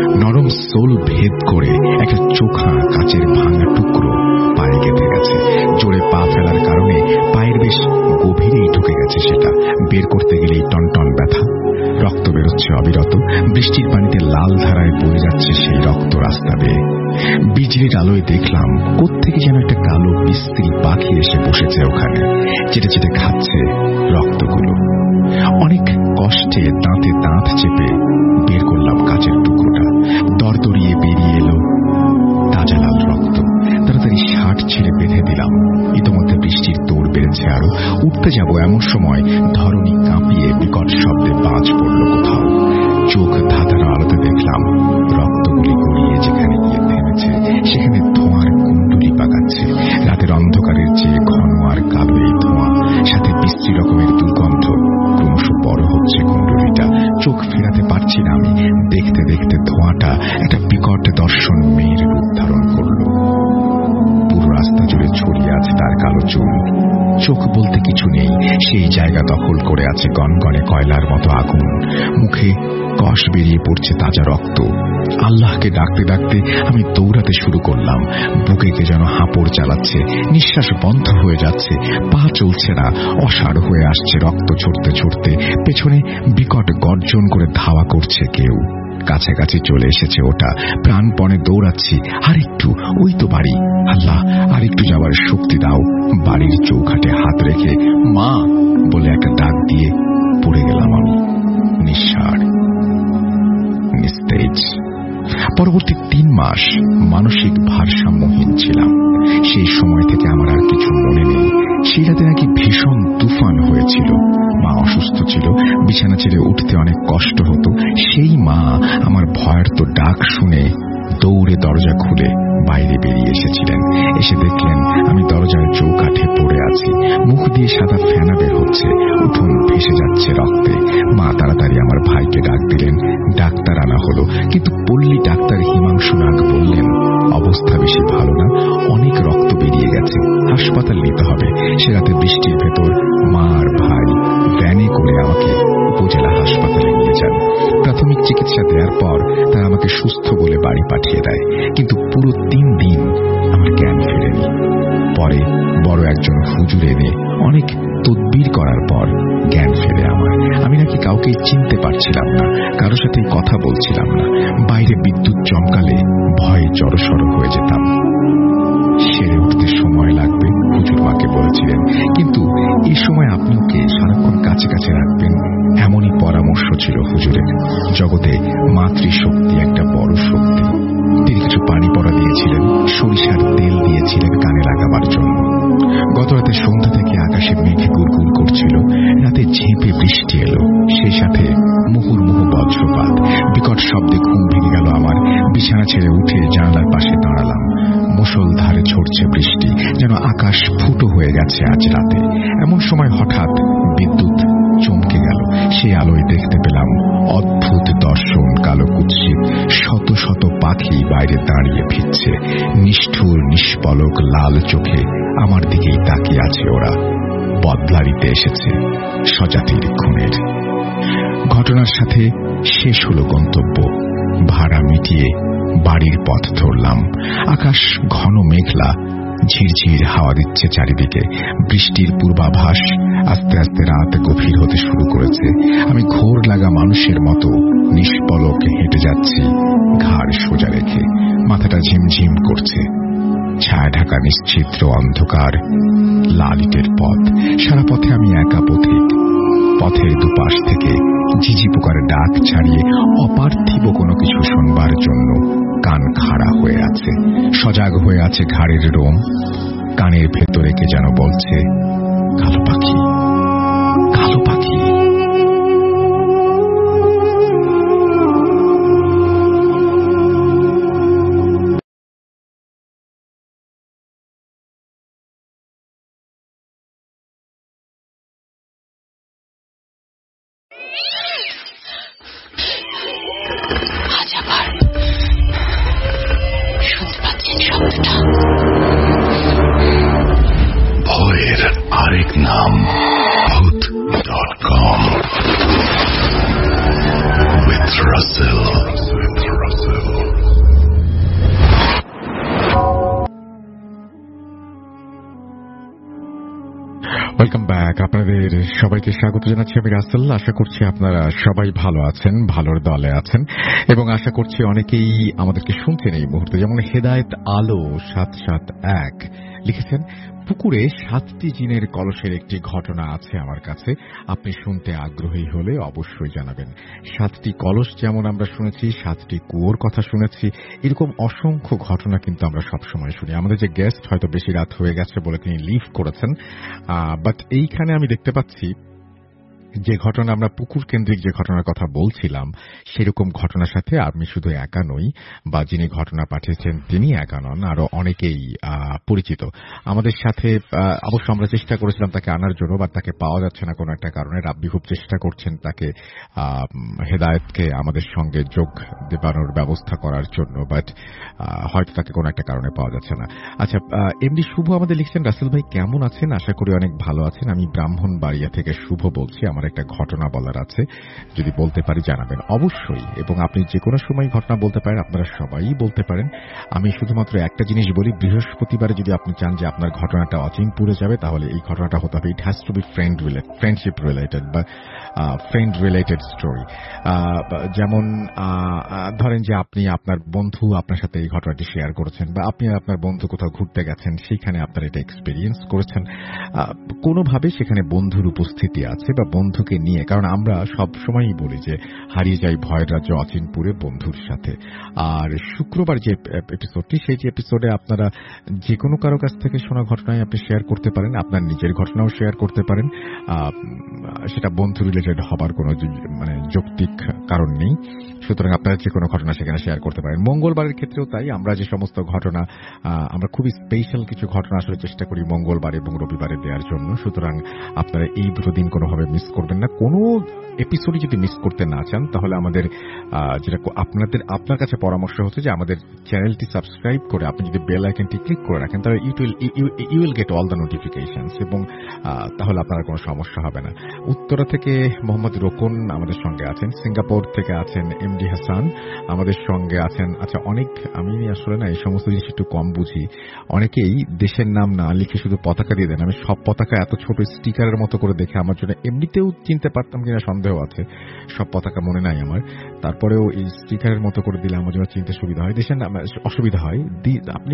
নরম সোল ভেদ করে একটা চোখা কাচের ভাঙা টুকরো পায়ে গেঁথে গেছে। জোরে পা ফেলার কারণে পায়ের বেশ গভীরেই ঢুকে গেছে। সেটা বের করতে গেলেই টনটন ব্যথা। রক্ত বেরোচ্ছে অবিরত। বৃষ্টির পানিতে লাল ধারায় বয়ে যাচ্ছে সেই রক্ত রাস্তা বেয়ে। বিজলির আলোয় দেখলাম কোত্থেকে যেন একটা কালো বিস্ত্রী পাখি এসে বসেছে ওখানে, চেটে চেটে খাচ্ছে রক্তগুলো। অনেক কষ্টে দাঁতে দাঁত চেপে বের করলাম কাচের টুকরোটা। দরদরিয়ে বেরিয়ে এলো তাজা লাল রক্ত। তাড়াতাড়ি শার্ট ছেড়ে বেঁধে দিলাম। ইতোমধ্যে বৃষ্টির দৌড় বেড়েছে আরো। উঠতে যাব এমন সময় ধরণী কাঁপিয়ে বিকট শব্দে বাজ পড়ল কোথাও। চোখ ধাঁধানো আলোতে দেখলাম রক্তগুলি গড়িয়ে যেখানে গিয়ে থেমেছে সেখানে ধোঁয়ার কুণ্ডুলি পাকাচ্ছে। রাতের অন্ধকারের চেয়ে ঘন আর কালো এই ধোঁয়া, সাথে বিশ্রী রকমের দুর্গন্ধ। ক্রমশ বড় হচ্ছে কুণ্ডুলিটা। চোখ ফেরাতে পারছি না আমি। দেখতে দেখতে ধোঁয়াটা একটা বিকট দর্শন মেয়ের রূপ ধারণ করল। পুরো রাস্তা জুড়ে ছড়িয়ে আছে তার কালো চুল। চোখ বলতে কিছু নেই, সেই জায়গা দখল করে আছে গনগনে কয়লার মতো আগুন। মুখে কষ বেরিয়ে পড়ছে তাজা রক্ত। আল্লাহকে ডাকতে ডাকতে আমি দৌড়াতে শুরু করলাম। বুকে কে যেন হাঁপড় চালাচ্ছে। নিঃশ্বাস বন্ধ হয়ে যাচ্ছে। পা চলছে না। অসাড় হয়ে আসছে রক্ত ছড়তে ছড়তে। পেছনে বিকট গর্জন করে ধাওয়া করছে কেউ। কাছাকাছি চলে এসেছে ওটা। প্রাণপণে দৌড়াচ্ছি। আরেকটু, ওই তো বাড়ি। আল্লাহ, আরেকটু যাওয়ার শক্তি দাও। বাড়ির চৌখাটে হাত রেখে মা বলে একটা ডাক দিয়ে পড়ে গেলাম আমি, নিঃসাড়, নিস্তেজ। পরবর্তী 3 মাস মানসিক ভারসাম্যহীন ছিলাম। সেই সময় থেকে আমার আর কিছু মনে নেই। সেই রাতে নাকি ভীষণ তুফান হয়েছিল। মা অসুস্থ ছিল, বিছানা ছেড়ে উঠতে অনেক কষ্ট হতো। সেই মা আমার ভয়ার্ত ডাক শুনে দৌড়ে দরজা খুলে বাইরে বেরিয়ে এসেছিলেন। এসে দেখলেন আমি দরজার চৌকাঠে পড়ে আছি। মুখ দিয়ে সাদা ফেনা বের হচ্ছে। উঠোন ভেসে যাচ্ছে রক্তে। মা তাড়াতাড়ি আমার ভাইকে ডাক দিলেন। ডাক্তার আনা হলো, কিন্তু পল্লী ডাক্তার হিমাংশু নাগ বললেন অবস্থা বেশি ভালো না, অনেক রক্ত বেরিয়ে গেছে, হাসপাতাল নিতে হবে। সে রাতে বৃষ্টির ভেতর মা আর ভাই ভ্যানে করে আমাকে উপজেলা হাসপাতালে নিয়ে যান। প্রাথমিক চিকিৎসা দেওয়ার পর তারা আমাকে সুস্থ বলে বাড়ি পাঠিয়ে দেয়। কিন্তু পুরো 3 দিন আমার জ্ঞান ফেরেনি। পরে বড় একজন হুজুর এনে অনেক তদবির করার পর জ্ঞান ফেরে আমার। আমি নাকি কাউকে চিনতে পারছিলাম না, কারো সাথে কথা বলছিলাম না। বাইরে বিদ্যুৎ চমকালে ভয়ে জড়সড় হয়ে যেতাম। সেরে উঠতে সময় লাগবে হুজুর মাকে বলেছিলেন, কিন্তু এই সময় আপনি ওকে সারাক্ষণ কাছে কাছে রাখবেন, এমনই পরামর্শ ছিল হুজুরের। জগতে মাতৃশক্তি একটা বড় শক্তি। তিনি কিছু পানি পড়া দিয়েছিলেন, সরিষার তেল দিয়েছিলেন কানে লাগাবার জন্য। গতরাতে সন্ধ্যা থেকে আকাশে মেঘ গুড়গুড় করছিল। রাতে ঝেঁপে বৃষ্টি এলো, সেই সাথে মুহুর্মুহু বজ্রপাত। বিকট শব্দে ঘুম ভেঙে গেল আমার। বিছানা ছেড়ে উঠে জানালার পাশে দাঁড়ালাম। মুষলধারে ঝরছে বৃষ্টি, যেন আকাশ ফুটো হয়ে গেছে আজ রাতে। এমন সময় হঠাৎ বিদ্যুৎ চমকে গেল। সেই আলোয় দেখতে পেলাম অদ্ভুত দর্শন। কালো কুৎসিত শত শত পাখি বাইরে দাঁড়িয়ে ফিরছে। নিষ্ঠুর নিষ্পলক লাল চোখে আমার দিকেই তাকিয়ে আছে ওরা। বদলা দিতে এসেছে স্বজাতির খুনের। ঘটনার সাথে শেষ হলো গন্তব্য। ভাড়া মিটিয়ে বাড়ির পথ ধরলাম। আকাশ ঘন মেঘলা, ঝিরঝির হাওয়া দিচ্ছে চারিদিকে। বৃষ্টির পূর্বাভাস। আস্তে আস্তে রাত গভীর হতে শুরু করেছে। আমি ঘোর লাগা মানুষের মতো নিষ্পলকে হেঁটে যাচ্ছি, ঘাড় সোজা রেখে। মাথাটা ঝিমঝিম করছে। ছায়া ঢাকা নিশ্চিদ্র অন্ধকার, লাল ইটের পথ। সারা পথে আমি একা পথিক। পথের দুপাশ থেকে ঝিঝি পোকার ডাক ছাড়িয়ে অপার্থিব কোনো কিছু শোনবার জন্য কান খাড়া হয়ে আছে। সজাগ হয়ে আছে ঘাড়ের রোম। কানের ভেতরে কে যেন বলছে, কালো পাখি, কালো পাখি। ভয়ের আরেক নাম ভূত.com ওয়েলকাম ব্যাক। আপনাদের সবাইকে স্বাগত জানাচ্ছি আমি রাসেল। আশা করছি আপনারা সবাই ভালো আছেন, ভালোর দলে আছেন এবং আশা করছি অনেকেই আমাদেরকে শুনছেন এই মুহূর্তে। যেমন হেদায়েত আলো 771 লিখেছেন, পুকুরে 7টি জিনের কলসের একটি ঘটনা আছে আমার কাছে, আপনি শুনতে আগ্রহী হলে অবশ্যই জানাবেন। 7টি কলস যেমন আমরা শুনেছি, 7টি কুয়োর কথা শুনেছি, এরকম অসংখ্য ঘটনা কিন্তু আমরা সবসময় শুনি। আমাদের যে গেস্ট হয়তো বেশি রাত হয়ে গেছে বলে তিনি লিভ করেছেন, বাট এইখানে আমি দেখতে পাচ্ছি যে ঘটনা আমরা পুকুর কেন্দ্রিক যে ঘটনার কথা বলছিলাম, সেরকম ঘটনার সাথে আমি শুধু একা নই, বা যিনি ঘটনা পাঠিয়েছেন তিনি একা নন, আরো অনেকেই পরিচিত আমাদের সাথে। অবশ্য আমরা চেষ্টা করেছিলাম তাকে আনার জন্য, বা তাকে পাওয়া যাচ্ছে না কোনো একটা কারণে। রাব্বি খুব চেষ্টা করছেন তাকে হেদায়েতকে আমাদের সঙ্গে যোগ দেবানোর ব্যবস্থা করার জন্য, বাট হয়তো তাকে কোনো একটা কারণে পাওয়া যাচ্ছে না। আচ্ছা, এমডি শুভ আমাদের লিখছেন, রাসেল ভাই কেমন আছেন? আশা করি অনেক ভালো আছেন। আমি ব্রাহ্মণবাড়িয়া থেকে শুভ বলছি। আমার একটা ঘটনা বলার আছে, যদি বলতে পারি জানাবেন অবশ্যই। এবং আপনি যে কোনো সময় ঘটনা বলতে পারেন, আপনারা সবাই বলতে পারেন। আমি শুধুমাত্র একটা জিনিস বলি, বৃহস্পতিবারে যদি আপনি চান যে আপনার ঘটনাটা অচিনপুরে যাবে, তাহলে এই ঘটনাটা হতে হবে it has to be friendship related বা ফ্রেন্ড রিলেটেড স্টোরি। যেমন ধরেন যে আপনি আপনার বন্ধু আপনার সাথে এই ঘটনাটি শেয়ার করেছেন, বা আপনি আপনার বন্ধু কোথাও ঘুরতে গেছেন, সেখানে আপনার এটা এক্সপিরিয়েন্স করেছেন, কোনোভাবে সেখানে বন্ধুর উপস্থিতি আছে বা বন্ধুকে নিয়ে। কারণ আমরা সব সময়ই বলি যে হারিয়ে যাই ভয়ের রাজ্য অচিনপুরে বন্ধুর সাথে। আর শুক্রবার যে এপিসোডটি, সেই যে এপিসোডে আপনারা যে কোনো কারো কাছ থেকে শোনা ঘটনায় আপনি শেয়ার করতে পারেন, আপনার নিজের ঘটনাও শেয়ার করতে পারেন। সেটা বন্ধু রিলেটেড হবার কোনো মানে যৌক্তিক কারণ নেই। সুতরাং আপনারা যে কোনো ঘটনা সেখানে শেয়ার করতে পারেন। মঙ্গলবারের ক্ষেত্রেও তাই। আমরা যে সমস্ত ঘটনা, আমরা খুবই স্পেশাল কিছু ঘটনা আসলে চেষ্টা করি মঙ্গলবার এবং রবিবারে দেওয়ার জন্য। সুতরাং আপনারা এই দুটো দিন কোনোভাবে মিস করবেন না। কোনো এপিসোডই যদি মিস করতে না চান, তাহলে আমাদের যেটা আপনার কাছে পরামর্শ হচ্ছে যে আমাদের চ্যানেলটি সাবস্ক্রাইব করে আপনি যদি বেল আইকনটি ক্লিক করে রাখেন, তাহলে you will get all the notifications, এবং তাহলে আপনার কোনো সমস্যা হবে না। উত্তরা থেকে মোহাম্মদ রোকন আমাদের সঙ্গে আছেন, সিঙ্গাপুর থেকে আছেন এমডি হাসান আমাদের সঙ্গে আছেন। আচ্ছা, আমি আসলে না এই সমস্ত জিনিস একটু কম বুঝি। অনেকেই দেশের নাম না লিখে শুধু পতাকা দিয়ে দেন। আমি সব পতাকা এত ছোট স্টিকারের মতো করে দেখে আমার জন্য এমনিতেও চিনতে পারতাম কিনা সন্দেহ আছে। সব পতাকা মনে নাই আমার, তারপরেও এই স্টিকারের মতো করে দিলে আমার জন্য চিনতে সুবিধা হয়। দেশের নাম অসুবিধা হয়। আপনি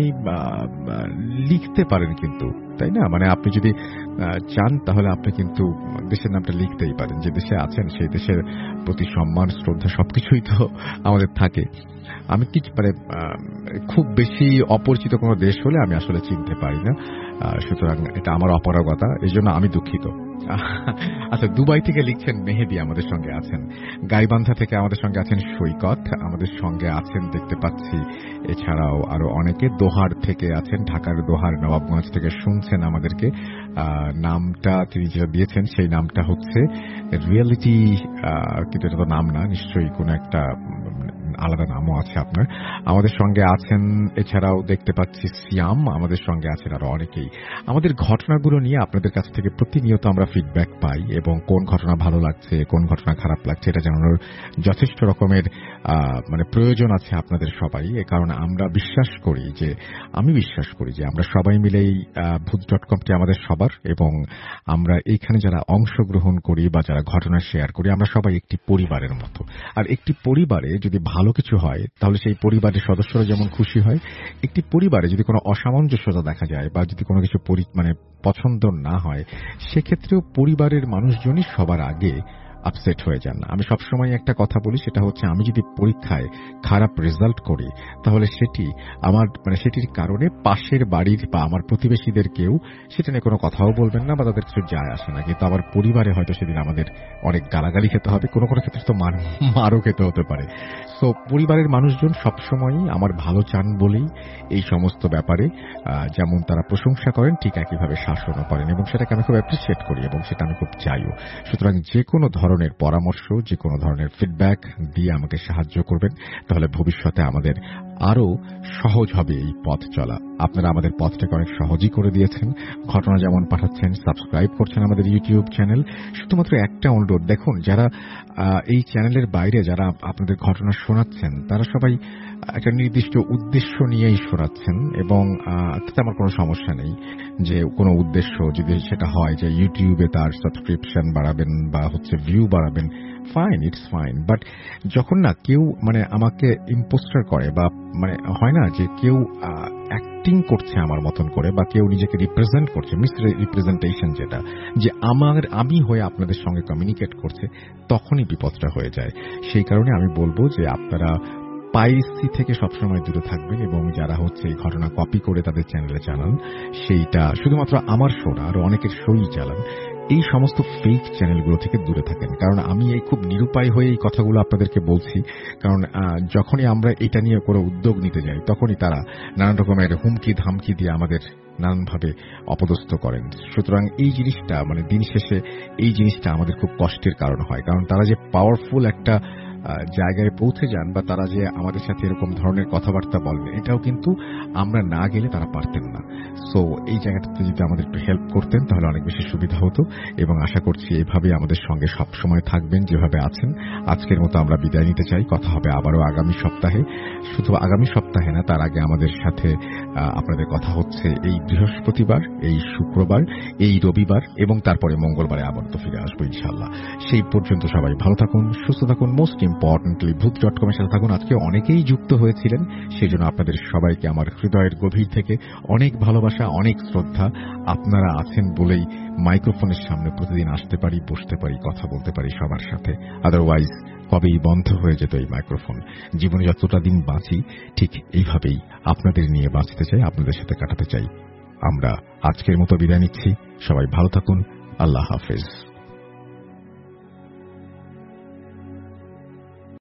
লিখতে পারেন কিন্তু, তাই না? মানে আপনি যদি চান তাহলে আপনি কিন্তু দেশের নামটা লিখতেই পারেন। যে দেশে আছেন সেই দেশের প্রতি সম্মান, শ্রদ্ধা সবকিছুই তো আমাদের থাকে। আমি কিছু মানে খুব বেশি অপরিচিত কোনো দেশ হলে আমি আসলে চিনতে পারি না। সুতরাং এটা আমার অপারগতা, এই জন্য আমি দুঃখিত। আচ্ছা, দুবাই থেকে লিখছেন মেহেদি আমাদের সঙ্গে আছেন। গাইবান্ধা থেকে আমাদের সঙ্গে আছেন সৈকত, আমাদের সঙ্গে আছেন দেখতে পাচ্ছি। এছাড়াও আরো অনেকে দোহার থেকে আছেন, ঢাকার দোহার নবাবগঞ্জ থেকে শুনছেন আমাদেরকে। নামটা তিনি যেটা দিয়েছেন সেই নামটা হচ্ছে রিয়েলিটি, কিন্তু এটা তো নাম না, নিশ্চয়ই কোনো একটা আলাদা নামও আছে আপনার। আমাদের সঙ্গে আছেন এছাড়াও দেখতে পাচ্ছি সিয়াম, আমাদের সঙ্গে আছেন আরো অনেকেই। আমাদের ঘটনাগুলো নিয়ে আপনাদের কাছ থেকে প্রতিনিয়ত আমরা ফিডব্যাক পাই, এবং কোন ঘটনা ভালো লাগছে, কোন ঘটনা খারাপ লাগছে, এটা জানানোর যথেষ্ট রকমের মানে প্রয়োজন আছে আপনাদের সবাই। এ কারণে আমি বিশ্বাস করি যে আমরা সবাই মিলেই ভূত.কমটি আমাদের সবার, এবং আমরা এইখানে যারা অংশগ্রহণ করি বা যারা ঘটনা শেয়ার করি, আমরা সবাই একটি পরিবারের মতো। আর একটি পরিবারে যদি ভালো কিছু হয়, তাহলে সেই পরিবারের সদস্যরা যেমন খুশি হয়। একটি পরিবারে যদি কোনো অসামঞ্জস্যতা দেখা যায় বা যদি কোনো কিছু মানে পছন্দ না হয়, সেক্ষেত্রেও পরিবারের মানুষজনই সবার আগে আপসেট হয়ে যান। আমি সবসময় একটা কথা বলি, সেটা হচ্ছে আমি যদি পরীক্ষায় খারাপ রেজাল্ট করি, তাহলে সেটির কারণে পাশের বাড়ির বা আমার প্রতিবেশীদের কেউ সেটা নিয়ে কোনো কথাও বলবেন না, বা তাদের কিছু যায় আসে না। কিন্তু আমার পরিবারে হয়তো সেদিন আমাদের অনেক গালাগালি খেতে হবে, কোনো কোনো ক্ষেত্রে তো মারও খেতে হতে পারে। সো পরিবারের মানুষজন সবসময়ই আমার ভালো চান বলেই এই সমস্ত ব্যাপারে যেমন তারা প্রশংসা করেন, ঠিক একইভাবে শাসনও করেন, এবং সেটাকে আমি খুব অ্যাপ্রিসিয়েট করি এবং সেটা আমি খুব চাইও। সুতরাং যে কোনো ধরনের পরামর্শ, যে কোনো ধরনের ফিডব্যাক দিয়ে আমাকে সাহায্য করবেন, তাহলে ভবিষ্যতে আমাদের আরো সহজ হবে এই পথ চলা। আপনারা আমাদের পথটাকে অনেক সহজই করে দিয়েছেন। ঘটনা যেমন পাঠাচ্ছেন, সাবস্ক্রাইব করছেন আমাদের ইউটিউব চ্যানেল। শুধুমাত্র একটা অনুরোধ, দেখুন যারা এই চ্যানেলের বাইরে যারা আপনাদের ঘটনা শোনাচ্ছেন, তারা সবাই একটা নির্দিষ্ট উদ্দেশ্য নিয়েই শোনাচ্ছেন, এবং তাতে আমার কোনো সমস্যা নেই যে কোনো উদ্দেশ্য যদি সেটা হয় যে ইউটিউবে তার সাবস্ক্রিপশন বাড়াবেন বা ভিউ বাড়াবেন, ফাইন, ইটস ফাইন। বাট যখন না কেউ আমাকে ইম্পোস্টার করে, বা হয় না যে কেউ অ্যাক্টিং করছে আমার মতন করে, বা কেউ নিজেকে রিপ্রেজেন্ট করছে, মিস রিপ্রেজেন্টেশন, যেটা যে আমি হয়ে আপনাদের সঙ্গে কমিউনিকেট করছে, তখনই বিপদটা হয়ে যায়। সেই কারণে আমি বলবো যে আপনারা পাইরেসি থেকে সবসময় দূরে থাকবেন, এবং যারা এই ঘটনা কপি করে তাদের চ্যানেলে চালান, সেইটা শুধুমাত্র আমার শো না, আরো অনেকের শোই চালান, এই সমস্ত ফেক চ্যানেলগুলো থেকে দূরে থাকেন। কারণ আমি এই খুব নিরুপায় হয়ে এই কথাগুলো আপনাদেরকে বলছি, কারণ যখনই আমরা এটা নিয়ে কোনো উদ্যোগ নিতে যাই, তখনই তারা নানান রকমের হুমকি ধামকি দিয়ে আমাদের নানানভাবে অপদস্থ করেন। সুতরাং এই জিনিসটা দিন শেষে এই জিনিসটা আমাদের খুব কষ্টের কারণ হয়, কারণ তারা যে পাওয়ারফুল একটা জায়গায় পৌঁছে যান, বা তারা যে আমাদের সাথে এরকম ধরনের কথাবার্তা বলেন, এটাও কিন্তু আমরা না গেলে তারা পারতেন না। সো এই জায়গাটাতে যদি আমাদের একটু হেল্প করতেন, তাহলে অনেক বেশি সুবিধা হতো, এবং আশা করছি এইভাবে আমাদের সঙ্গে সব সময় থাকবেন যেভাবে আছেন। আজকের মতো আমরা বিদায় নিতে চাই। কথা হবে আবারও আগামী সপ্তাহে। শুধু আগামী সপ্তাহে না, তার আগে আমাদের সাথে আপনাদের কথা হচ্ছে এই বৃহস্পতিবার, এই শুক্রবার, এই রবিবার, এবং তারপরে মঙ্গলবারে আবার তো ফিরে আসবো ইনশাআল্লাহ। সেই পর্যন্ত সবাই ভালো থাকুন, সুস্থ থাকুন, মোস্ট ইম্পর্টেন্টলি ভূত.com এর সাথে থাকুন। আজকে অনেকেই যুক্ত হয়েছিলেন, সেই জন্য আপনাদের সবাইকে আমার হৃদয়ের গভীর থেকে অনেক ভালোবাসা, অনেক শ্রদ্ধা। আপনারা আছেন বলেই মাইক্রোফোনের সামনে প্রতিদিন আসতে পারি, বসতে পারি, কথা বলতে পারি সবার সাথে। আদারওয়াইজ কবেই বন্ধ হয়ে যেত এই মাইক্রোফোন। জীবনে যতটা দিন বাঁচি, ঠিক এইভাবেই আপনাদের নিয়ে বাঁচতে চাই, আপনাদের সাথে কাটাতে চাই। আমরা আজকের মতো বিদায় নিচ্ছি। সবাই ভালো থাকুন। আল্লাহ হাফেজ।